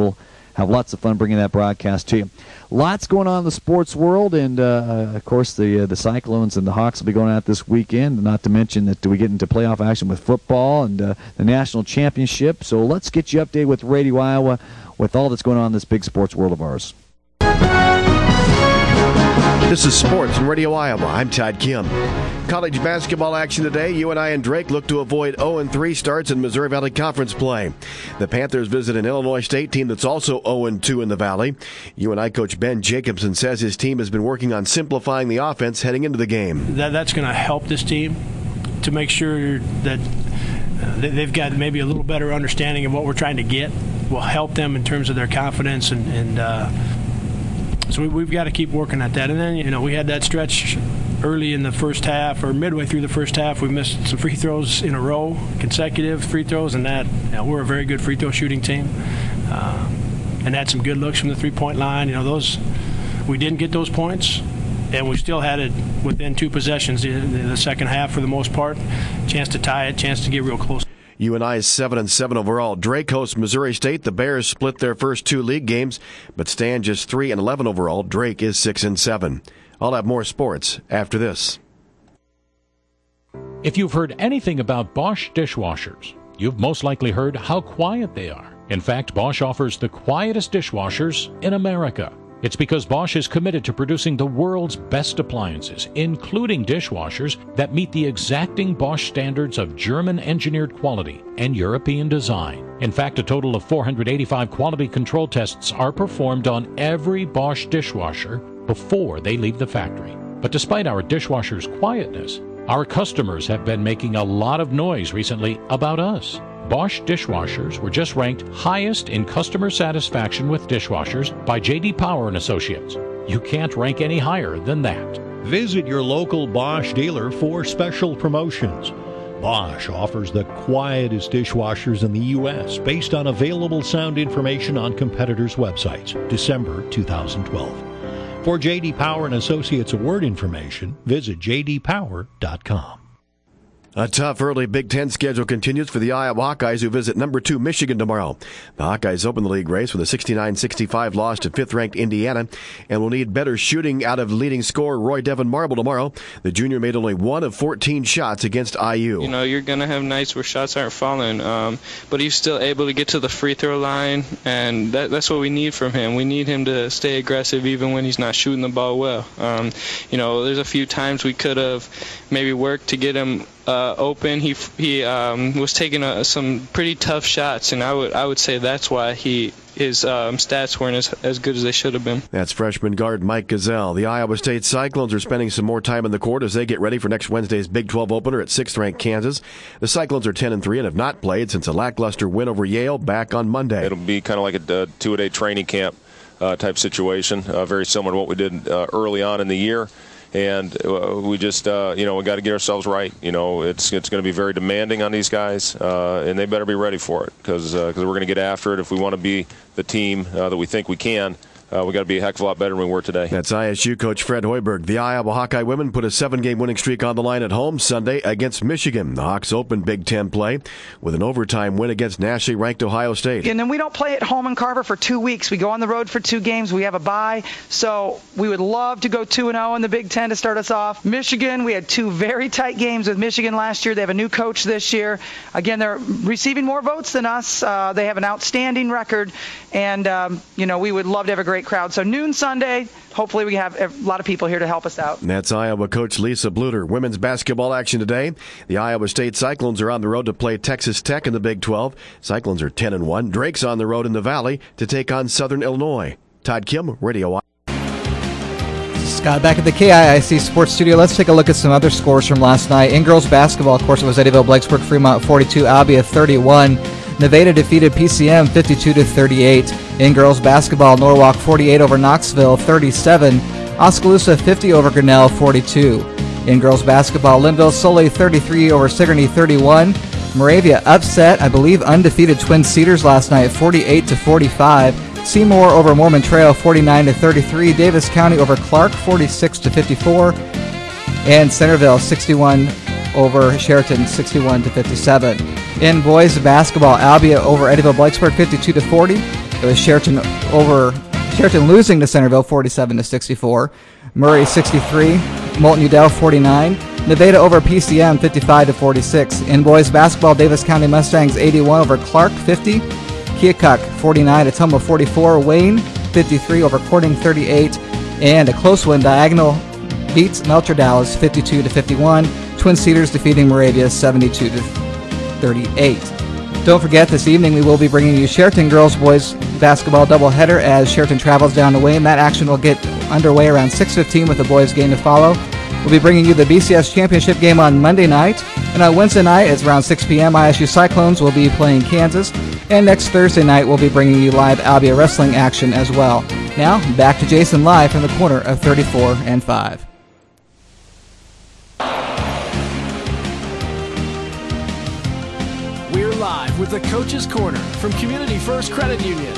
have lots of fun bringing that broadcast to you. Lots going on in the sports world, and uh, of course the uh, the Cyclones and the Hawks will be going out this weekend. Not to mention that we get into playoff action with football and uh, the national championship. So let's get you updated with Radio Iowa with all that's going on in this big sports world of ours. This is Sports on Radio Iowa. I'm Todd Kim. College basketball action today. U N I and Drake look to avoid oh and three starts in Missouri Valley Conference play. The Panthers visit an Illinois State team that's also oh and two in the Valley. U N I coach Ben Jacobson says his team has been working on simplifying the offense heading into the game. That, that's going to help this team to make sure that uh, they've got maybe a little better understanding of what we're trying to get. Will help them in terms of their confidence and, and uh, So we've got to keep working at that. And then, you know, we had that stretch early in the first half or midway through the first half. We missed some free throws in a row, consecutive free throws, and that, you know, we're a very good free throw shooting team. Uh, and had some good looks from the three-point line. You know, those, we didn't get those points, and we still had it within two possessions in the second half for the most part. Chance to tie it, chance to get real close. U N I is seven and seven overall. Drake hosts Missouri State. The Bears split their first two league games, but stand just three and eleven overall. Drake is six and seven. I'll have more sports after this. If you've heard anything about Bosch dishwashers, you've most likely heard how quiet they are. In fact, Bosch offers the quietest dishwashers in America. It's because Bosch is committed to producing the world's best appliances, including dishwashers that meet the exacting Bosch standards of German-engineered quality and European design. In fact, a total of four hundred eighty-five quality control tests are performed on every Bosch dishwasher before they leave the factory. But despite our dishwashers' quietness, our customers have been making a lot of noise recently about us. Bosch dishwashers were just ranked highest in customer satisfaction with dishwashers by J D Power and Associates. You can't rank any higher than that. Visit your local Bosch dealer for special promotions. Bosch offers the quietest dishwashers in the U S based on available sound information on competitors' websites, December two thousand twelve. For J D Power and Associates award information, visit j d power dot com. A tough early Big Ten schedule continues for the Iowa Hawkeyes, who visit number two Michigan tomorrow. The Hawkeyes open the league race with a sixty-nine sixty-five loss to fifth-ranked Indiana and will need better shooting out of leading scorer Roy Devin Marble tomorrow. The junior made only one of fourteen shots against I U. You know, you're going to have nights where shots aren't falling, um, but he's still able to get to the free throw line, and that, that's what we need from him. We need him to stay aggressive even when he's not shooting the ball well. Um, you know, there's a few times we could have maybe worked to get him Uh, open. He he um, was taking a, some pretty tough shots, and I would I would say that's why he his um, stats weren't as as good as they should have been. That's freshman guard Mike Gazelle. The Iowa State Cyclones are spending some more time in the court as they get ready for next Wednesday's Big twelve opener at sixth-ranked Kansas. The Cyclones are ten and three and have not played since a lackluster win over Yale back on Monday. It'll be kind of like a two-a-day training camp uh, type situation, uh, very similar to what we did uh, early on in the year. And uh, we just, uh, you know, we got to get ourselves right. You know, it's it's going to be very demanding on these guys, uh, and they better be ready for it because uh, we're going to get after it if we want to be the team uh, that we think we can. Uh, we got to be a heck of a lot better than we were today. That's I S U coach Fred Hoiberg. The Iowa Hawkeye women put a seven-game winning streak on the line at home Sunday against Michigan. The Hawks opened Big Ten play with an overtime win against nationally ranked Ohio State. And then we don't play at home in Carver for two weeks. We go on the road for two games. We have a bye. So we would love to go two and oh in the Big Ten to start us off. Michigan, we had two very tight games with Michigan last year. They have a new coach this year. Again, they're receiving more votes than us. Uh, they have an outstanding record. And, um, you know, we would love to have a great crowd. So noon Sunday, hopefully we have a lot of people here to help us out. That's Iowa coach Lisa Bluter. Women's basketball action today. The Iowa State Cyclones are on the road to play Texas Tech in the Big twelve. Cyclones are ten and one. Drake's on the road in the Valley to take on Southern Illinois. Todd Kim, Radio Scott back at the K I I C Sports Studio. Let's take a look at some other scores from last night. In girls basketball, of course, it was Eddyville Blacksburg Fremont forty-two, Albia thirty-one. Nevada defeated P C M fifty-two to thirty-eight. In girls basketball, Norwalk forty-eight over Knoxville thirty-seven. Oskaloosa fifty over Grinnell forty-two. In girls basketball, Linville Sully thirty-three over Sigourney thirty-one. Moravia upset, I believe, undefeated Twin Cedars last night forty-eight to forty-five. Seymour over Mormon Trail forty-nine to thirty-three. Davis County over Clark forty-six to fifty-four. And Centerville sixty-one over Sheraton sixty-one to fifty-seven. In boys basketball, Albia over Eddyville Blacksburg fifty-two to forty. It was Sheraton over Sheraton losing to Centerville forty-seven to sixty-four. Murray sixty-three, Moulton Udell forty-nine. Nevada over P C M fifty-five to forty-six. In boys basketball, Davis County Mustangs eighty-one over Clark fifty. Keokuk forty-nine, Ottumwa forty-four. Wayne fifty-three over Corning thirty-eight. And a close one, Diagonal beats Melcher Dallas fifty-two to fifty-one. Twin Cedars defeating Moravia seventy-two to thirty-eight. Don't forget, this evening we will be bringing you Sheraton girls boys basketball doubleheader as Sheraton travels down to Wayne. That action will get underway around six fifteen with the boys game to follow. We'll be bringing you the B C S championship game on Monday night. And on Wednesday night, it's around six p.m. I S U Cyclones will be playing Kansas. And next Thursday night, we'll be bringing you live Albia wrestling action as well. Now, back to Jason live from the corner of thirty-four and five. We're live with the Coach's Corner from Community First Credit Union.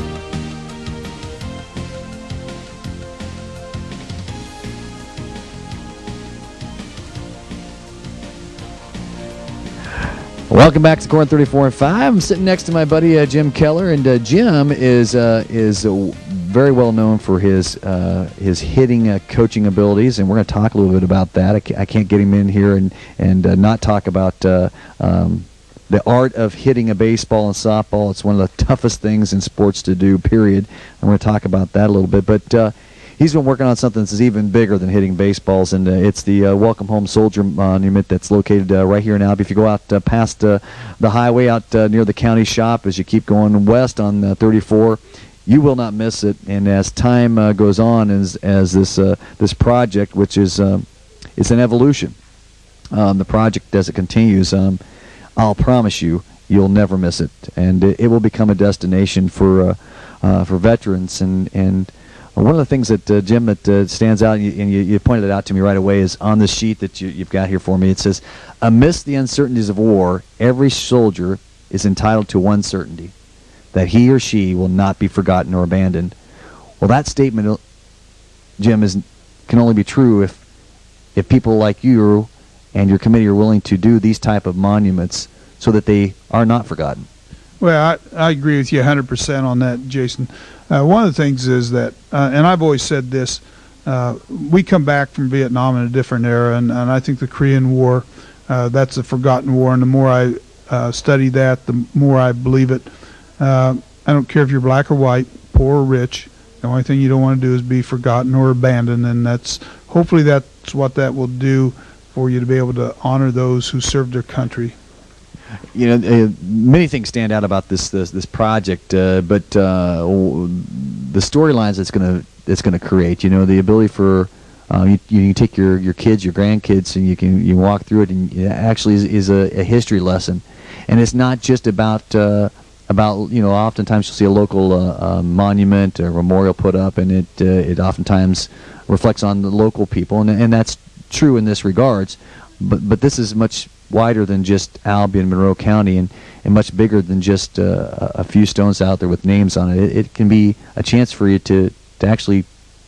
Welcome back to Corner thirty-four and five. I'm sitting next to my buddy uh, Jim Keller, and uh, Jim is uh, is uh, very well known for his uh, his hitting uh, coaching abilities, and we're going to talk a little bit about that. I, ca- I can't get him in here and and uh, not talk about uh, um, the art of hitting a baseball and softball. It's one of the toughest things in sports to do, period. I'm going to talk about that a little bit. But uh, he's been working on something that's even bigger than hitting baseballs, and uh, it's the uh, Welcome Home Soldier Monument that's located uh, right here in Albia. If you go out uh, past uh, the highway out uh, near the county shop, as you keep going west on uh, thirty-four, you will not miss it. And as time uh, goes on, as as this uh, this project, which is um, it's an evolution, um, the project as it continues, um, I'll promise you, you'll never miss it, and it, it will become a destination for uh, uh, for veterans. And and one of the things that uh, Jim that uh, stands out, and, you, and you, you pointed it out to me right away, is on this sheet that you, you've got here for me. It says, "Amidst the uncertainties of war, every soldier is entitled to one certainty: that he or she will not be forgotten or abandoned." Well, that statement, Jim, is can only be true if if people like you and your committee are willing to do these type of monuments so that they are not forgotten. Well, I, I agree with you one hundred percent on that, Jason. Uh, one of the things is that, uh, and I've always said this, uh, we come back from Vietnam in a different era, and, and I think the Korean War, uh, that's a forgotten war, and the more I uh, study that, the more I believe it. Uh, I don't care if you're black or white, poor or rich. The only thing you don't want to do is be forgotten or abandoned, and that's hopefully that's what that will do for you, to be able to honor those who served their country. You know, uh, many things stand out about this this, this project, uh, but uh, the storylines it's going to it's going to create. You know, the ability for uh, you, you can take your, your kids, your grandkids, and you can you walk through it, and it actually is, is a, a history lesson. And it's not just about uh, about you know. Oftentimes you'll see a local uh, uh, monument or memorial put up, and it uh, it oftentimes reflects on the local people, and and that's true in this regards. But but this is much wider than just Albia and Monroe County, and, and much bigger than just uh, a few stones out there with names on it. it. It can be a chance for you to, to actually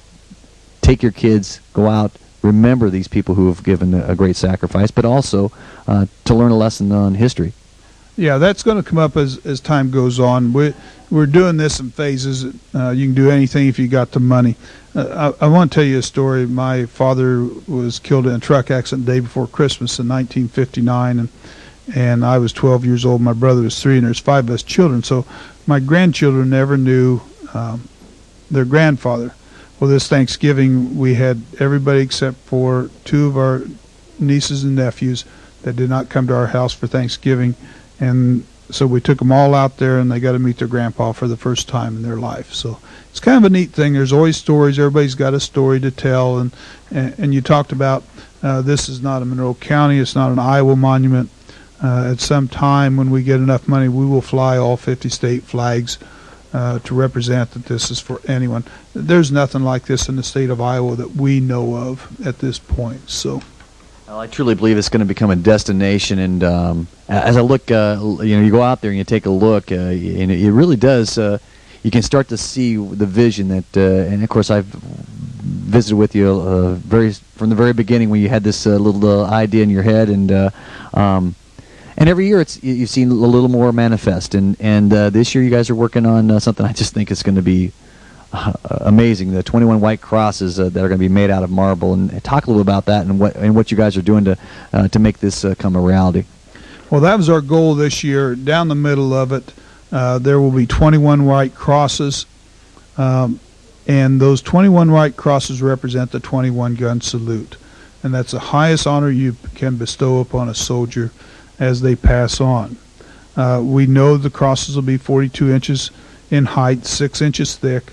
take your kids, go out, remember these people who have given a, a great sacrifice, but also uh, to learn a lesson on history. Yeah, that's going to come up as, as time goes on. We're, we're doing this in phases. Uh, you can do anything if you got the money. Uh, I, I want to tell you a story. My father was killed in a truck accident the day before Christmas in nineteen fifty-nine, and and I was twelve years old. My brother was three, and there's five of us children. So my grandchildren never knew um, their grandfather. Well, this Thanksgiving, we had everybody except for two of our nieces and nephews that did not come to our house for Thanksgiving. And so we took them all out there, and they got to meet their grandpa for the first time in their life. So it's kind of a neat thing. There's always stories. Everybody's got a story to tell. And, and, and you talked about uh, this is not a Monroe County. It's not an Iowa monument. Uh, at some time when we get enough money, we will fly all fifty state flags uh, to represent that this is for anyone. There's nothing like this in the state of Iowa that we know of at this point. So. Well, I truly believe it's going to become a destination, and um, as I look, uh, you know, you go out there and you take a look, uh, and it really does. Uh, you can start to see the vision that, uh, and of course, I've visited with you uh, very from the very beginning when you had this uh, little uh, idea in your head, and uh, um, And every year, it's you've seen a little more manifest. And and uh, this year, you guys are working on uh, something I just think is going to be uh, amazing. The twenty-one white crosses uh, that are going to be made out of marble. And talk a little about that and what and what you guys are doing to uh, to make this uh, come a reality. Well, that was our goal this year. Down the middle of it, uh, there will be twenty-one white crosses, um, and those twenty-one white crosses represent the twenty-one gun salute, and that's the highest honor you can bestow upon a soldier as they pass on. Uh, we know the crosses will be forty-two inches in height, six inches thick,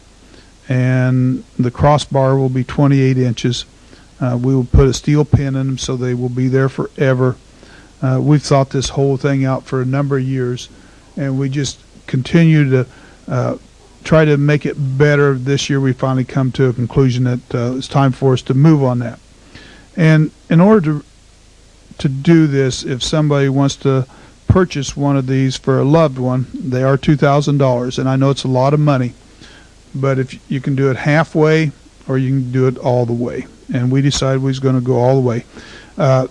and the crossbar will be twenty-eight inches. Uh, we will put a steel pin in them so they will be there forever. Uh, we've thought this whole thing out for a number of years, and we just continue to uh, try to make it better. This year we finally come to a conclusion that uh, it's time for us to move on that. And in order to to do this, if somebody wants to purchase one of these for a loved one, they are two thousand dollars, and I know it's a lot of money, but if you can do it halfway or you can do it all the way, and we decided we was going to go all the way. Uh,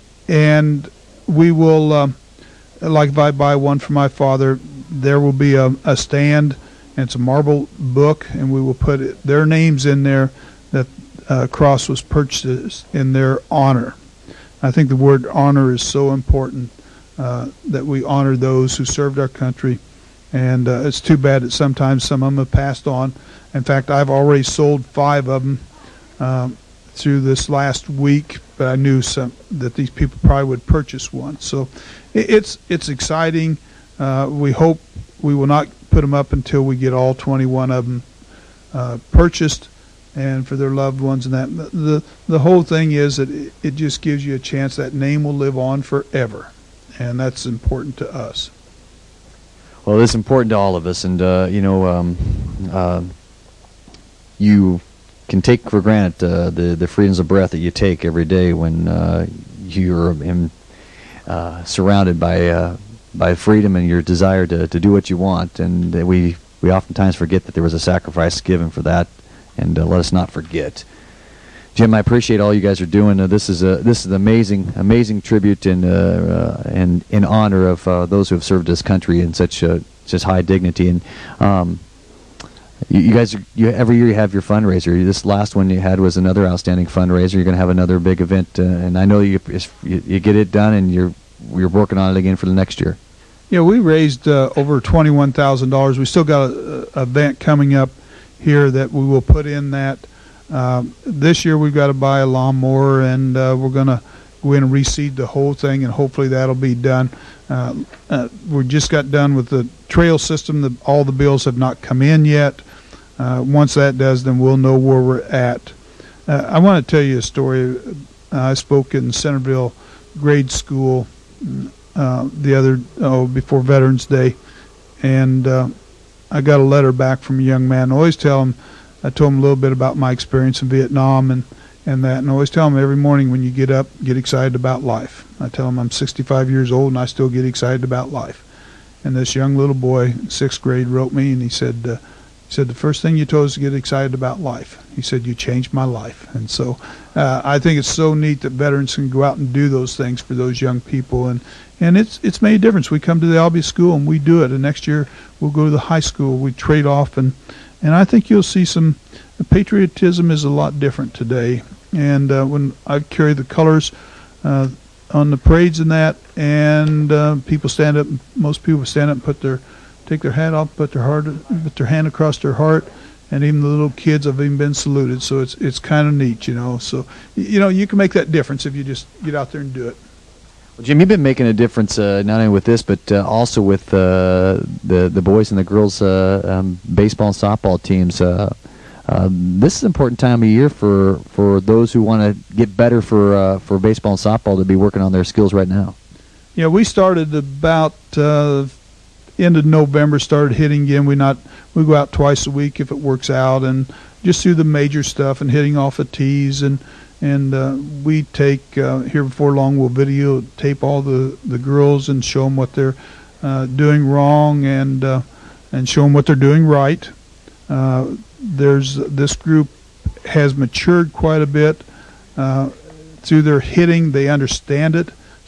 and we will, um, like if I buy one for my father, there will be a, a stand, and it's a marble book, and we will put it, their names in there that uh, cross was purchased in their honor. I think the word honor is so important, uh, that we honor those who served our country, and uh, it's too bad that sometimes some of them have passed on. In fact, I've already sold five of them um, through this last week, but I knew some that these people probably would purchase one. So it, it's it's exciting. Uh, we hope we will not put them up until we get all twenty-one of them uh, purchased, and for their loved ones. And that the the whole thing is that it, it just gives you a chance that name will live on forever, and that's important to us. Well, it's important to all of us, and uh, you know, um, uh, you can take for granted uh, the the freedoms of breath that you take every day when uh, you're in, uh, surrounded by uh, by freedom and your desire to, to do what you want, and uh, we we oftentimes forget that there was a sacrifice given for that, and uh, let us not forget. Jim, I appreciate all you guys are doing. Uh, this is a this is an amazing amazing tribute and uh, uh, and in honor of uh, those who have served this country in such uh, such high dignity. And um, you, you guys, you every year you have your fundraiser. This last one you had was another outstanding fundraiser. You're going to have another big event, uh, and I know you, you you get it done, and you're you're working on it again for the next year. Yeah, we raised uh, over twenty-one thousand dollars. We still got an event coming up here that we will put in that. Um, this year we've got to buy a lawnmower, and uh, we're going to go in and reseed the whole thing, and hopefully that'll be done. Uh, uh, we just got done with the trail system. The, all the bills have not come in yet. Uh, once that does, then we'll know where we're at. Uh, I want to tell you a story. Uh, I spoke in Centerville grade school uh, the other oh, before Veterans Day, and uh, I got a letter back from a young man. I always tell him, I told him a little bit about my experience in Vietnam and, and that, and I always tell him every morning when you get up, get excited about life. I tell him I'm sixty-five years old and I still get excited about life. And this young little boy, sixth grade, wrote me, and he said, uh, he said, the first thing you told us to get excited about life. He said, you changed my life. And so uh, I think it's so neat that veterans can go out and do those things for those young people. And, and it's it's made a difference. We come to the Albee School and we do it. And next year we'll go to the high school. We trade off. And, and I think you'll see some patriotism is a lot different today. And uh, when I carry the colors uh, on the parades and that, and uh, people stand up, most people stand up and put their take their hat off, put their heart, put their hand across their heart, and even the little kids have even been saluted. So it's it's kind of neat, you know. So you know you can make that difference if you just get out there and do it. Well, Jim, you've been making a difference uh, not only with this, but uh, also with uh, the the boys and the girls uh, um, baseball and softball teams. Uh, uh, this is an important time of year for for those who want to get better for uh, for baseball and softball to be working on their skills right now. Yeah, we started about. Uh, end of November, started hitting again. We not we go out twice a week if it works out, and just do the major stuff and hitting off of tees, and and uh, we take uh, here before long we'll videotape all the the girls and show them what they're uh, doing wrong, and uh, and show them what they're doing right. Uh, there's this group has matured quite a bit uh, through their hitting. They understand it.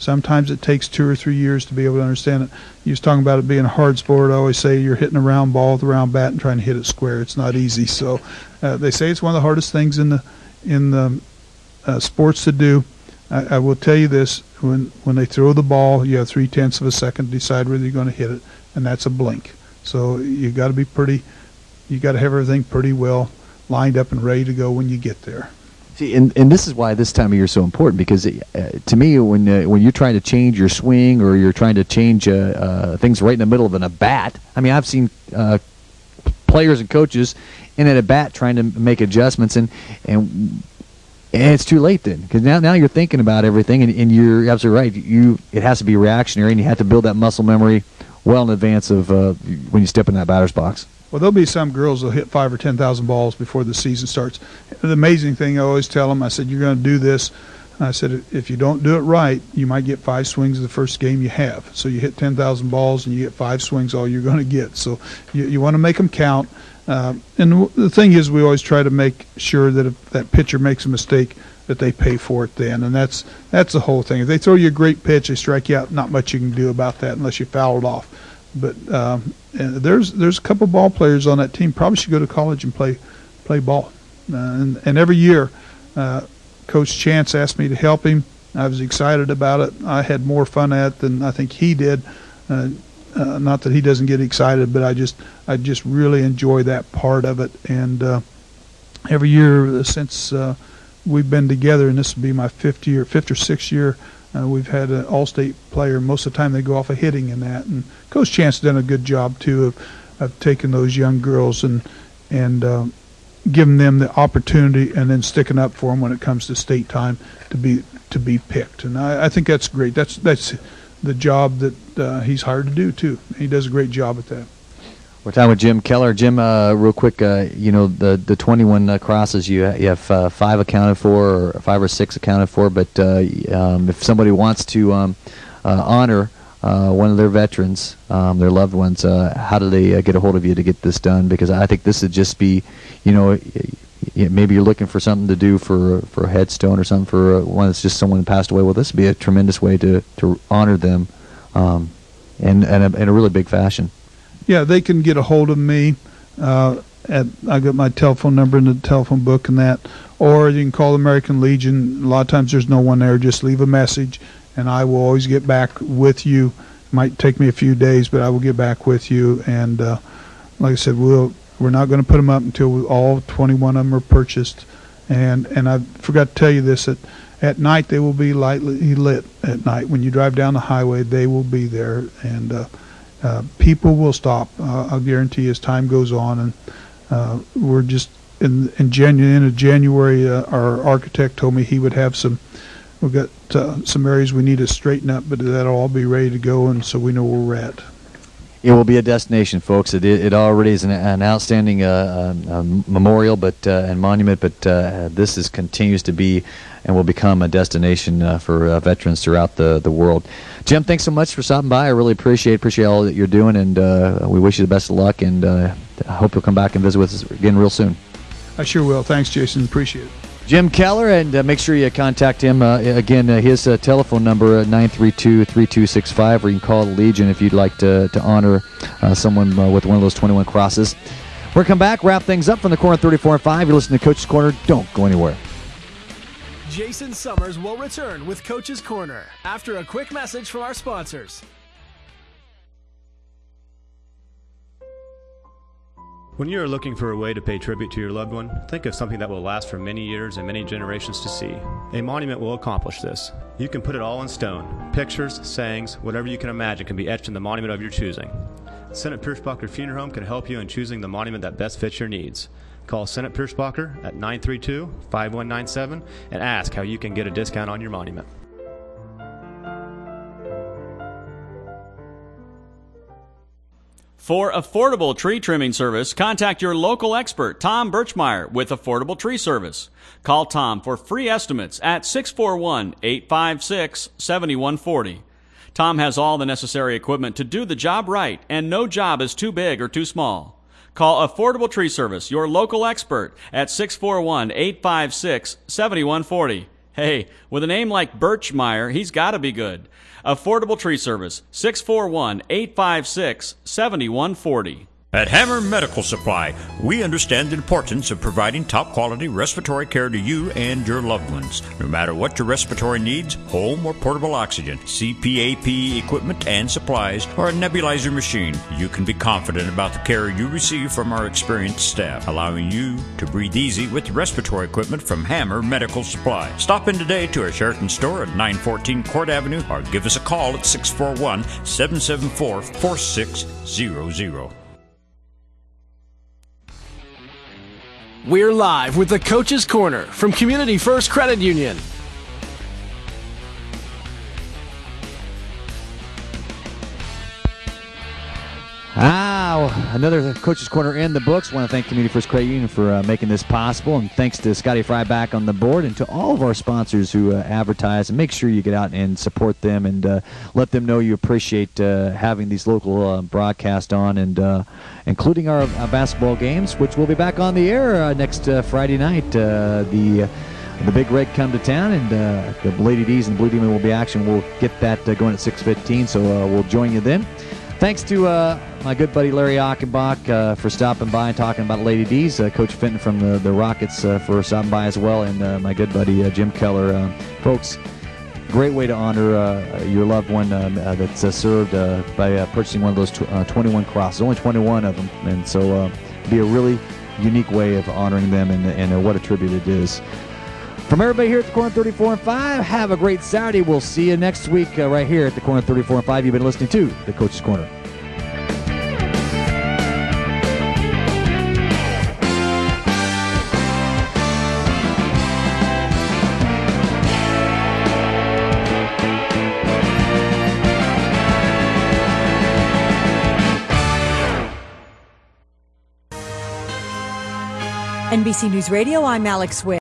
Sometimes it takes two or three years to be able to understand it. You was talking about it being a hard sport. I always say you're hitting a round ball with a round bat and trying to hit it square. It's not easy. So uh, they say it's one of the hardest things in the in the uh, sports to do. I, I will tell you this: when when they throw the ball, you have three tenths of a second to decide whether you're going to hit it, and that's a blink. So you got to be pretty. You got to have everything pretty well lined up and ready to go when you get there. See, and, and this is why this time of year is so important, because uh, to me, when uh, when you're trying to change your swing or you're trying to change uh, uh, things right in the middle of an, a bat, I mean, I've seen uh, players and coaches in at a bat trying to make adjustments, and and, and it's too late then, because now now you're thinking about everything, and, and you're absolutely right. You it has to be reactionary, and you have to build that muscle memory well in advance of uh, when you step in that batter's box. Well, there'll be some girls that'll hit five or ten thousand balls before the season starts. The amazing thing, I always tell them, I said, you're going to do this. I said, if you don't do it right, you might get five swings the first game you have. So you hit ten thousand balls and you get five swings, all you're going to get. So you, you want to make them count. Uh, and the thing is, we always try to make sure that if that pitcher makes a mistake, that they pay for it then. And that's that's the whole thing. If they throw you a great pitch, they strike you out, not much you can do about that unless you foul it off. But um, and there's there's a couple ball players on that team probably should go to college and play play ball. Uh, and, and every year, uh, Coach Chance asked me to help him. I was excited about it. I had more fun at it than I think he did. Uh, uh, not that he doesn't get excited, but I just I just really enjoy that part of it. And uh, every year since uh, we've been together, and this will be my fifth year, fifth or sixth year. Uh, we've had an all-state player. Most of the time they go off of hitting in that. And Coach Chance done a good job, too, of, of taking those young girls and and uh, giving them the opportunity and then sticking up for them when it comes to state time to be to be picked. And I, I think that's great. That's that's the job that uh, he's hired to do, too. He does a great job at that. We're talking with Jim Keller. Jim, uh, real quick, uh, you know, the the twenty-one uh, crosses, you, you have uh, five accounted for, or five or six accounted for, but uh, um, if somebody wants to um, uh, honor uh, one of their veterans, um, their loved ones, uh, how do they uh, get a hold of you to get this done? Because I think this would just be, you know, maybe you're looking for something to do for for a headstone or something for uh, one that's just someone who passed away. Well, this would be a tremendous way to, to honor them um, in, in, a, in a really big fashion. Yeah, they can get a hold of me. Uh, at I got my telephone number in the telephone book and that, or you can call the American Legion. A lot of times there's no one there. Just leave a message, and I will always get back with you. It might take me a few days, but I will get back with you. And uh, like I said, we'll we're not going to put them up until all twenty-one of them are purchased. And and I forgot to tell you this: at at night they will be lightly lit. At night, when you drive down the highway, they will be there. And uh, Uh, people will stop. Uh, I'll guarantee as time goes on, and uh, we're just in in January. In January, uh, our architect told me he would have some. We've got uh, some areas we need to straighten up, but that'll all be ready to go, and so we know where we're at. It will be a destination, folks. It it already is an, an outstanding uh, uh, memorial, but uh, and monument. But uh, this is continues to be, and will become a destination uh, for uh, veterans throughout the the world. Jim, thanks so much for stopping by. I really appreciate appreciate all that you're doing, and uh, we wish you the best of luck. And uh, I hope you'll come back and visit with us again real soon. I sure will. Thanks, Jason. Appreciate it. Jim Keller, and uh, make sure you contact him. Uh, again, uh, his uh, telephone number, uh, nine three two, three two six five, or you can call the Legion if you'd like to, to honor uh, someone uh, with one of those twenty-one crosses. We're going to come back, wrap things up from the Corner thirty-four and five. You're listening to Coach's Corner. Don't go anywhere. Jason Summers will return with Coach's Corner after a quick message from our sponsors. When you are looking for a way to pay tribute to your loved one, think of something that will last for many years and many generations to see. A monument will accomplish this. You can put it all in stone. Pictures, sayings, whatever you can imagine can be etched in the monument of your choosing. Senate Pierschbacher Funeral Home can help you in choosing the monument that best fits your needs. Call Senate Pierschbacher at nine three two, five one nine seven and ask how you can get a discount on your monument. For affordable tree trimming service, contact your local expert, Tom Birchmeyer, with Affordable Tree Service. Call Tom for free estimates at six four one, eight five six, seven one four zero. Tom has all the necessary equipment to do the job right, and no job is too big or too small. Call Affordable Tree Service, your local expert, at six four one, eight five six, seven one four zero. Hey, with a name like Birchmeyer, he's got to be good. Affordable Tree Service, six four one, eight five six, seven one four zero. At Hammer Medical Supply, we understand the importance of providing top-quality respiratory care to you and your loved ones. No matter what your respiratory needs, home or portable oxygen, C P A P equipment and supplies, or a nebulizer machine, you can be confident about the care you receive from our experienced staff, allowing you to breathe easy with the respiratory equipment from Hammer Medical Supply. Stop in today to our Sheraton store at nine fourteen Court Avenue, or give us a call at six four one, seven seven four, four six zero zero. We're live with the Coach's Corner from Community First Credit Union. Ah, another Coach's Corner in the books. Want to thank Community First Credit Union for uh, making this possible, and thanks to Scotty Fry back on the board, and to all of our sponsors who uh, advertise. And make sure you get out and support them, and uh, let them know you appreciate uh, having these local uh, broadcasts on, and uh, including our uh, basketball games, which will be back on the air uh, next uh, Friday night. Uh, the uh, the Big Red come to town, and uh, the Lady D's and the Blue Demon will be action. We'll get that uh, going at six fifteen, so uh, we'll join you then. Thanks to uh, my good buddy Larry Achenbach uh, for stopping by and talking about Lady D's. Uh, Coach Fenton from the, the Rockets uh, for stopping by as well. And uh, my good buddy uh, Jim Keller. Uh, folks, great way to honor uh, your loved one uh, uh, that's uh, served uh, by uh, purchasing one of those tw- uh, twenty-one crosses. Only twenty-one of them. And so uh, be a really unique way of honoring them, and, and uh, what a tribute it is. From everybody here at the Corner thirty-four and five, have a great Saturday. We'll see you next week uh, right here at the Corner thirty-four and five. You've been listening to the Coach's Corner. N B C News Radio, I'm Alex Witt.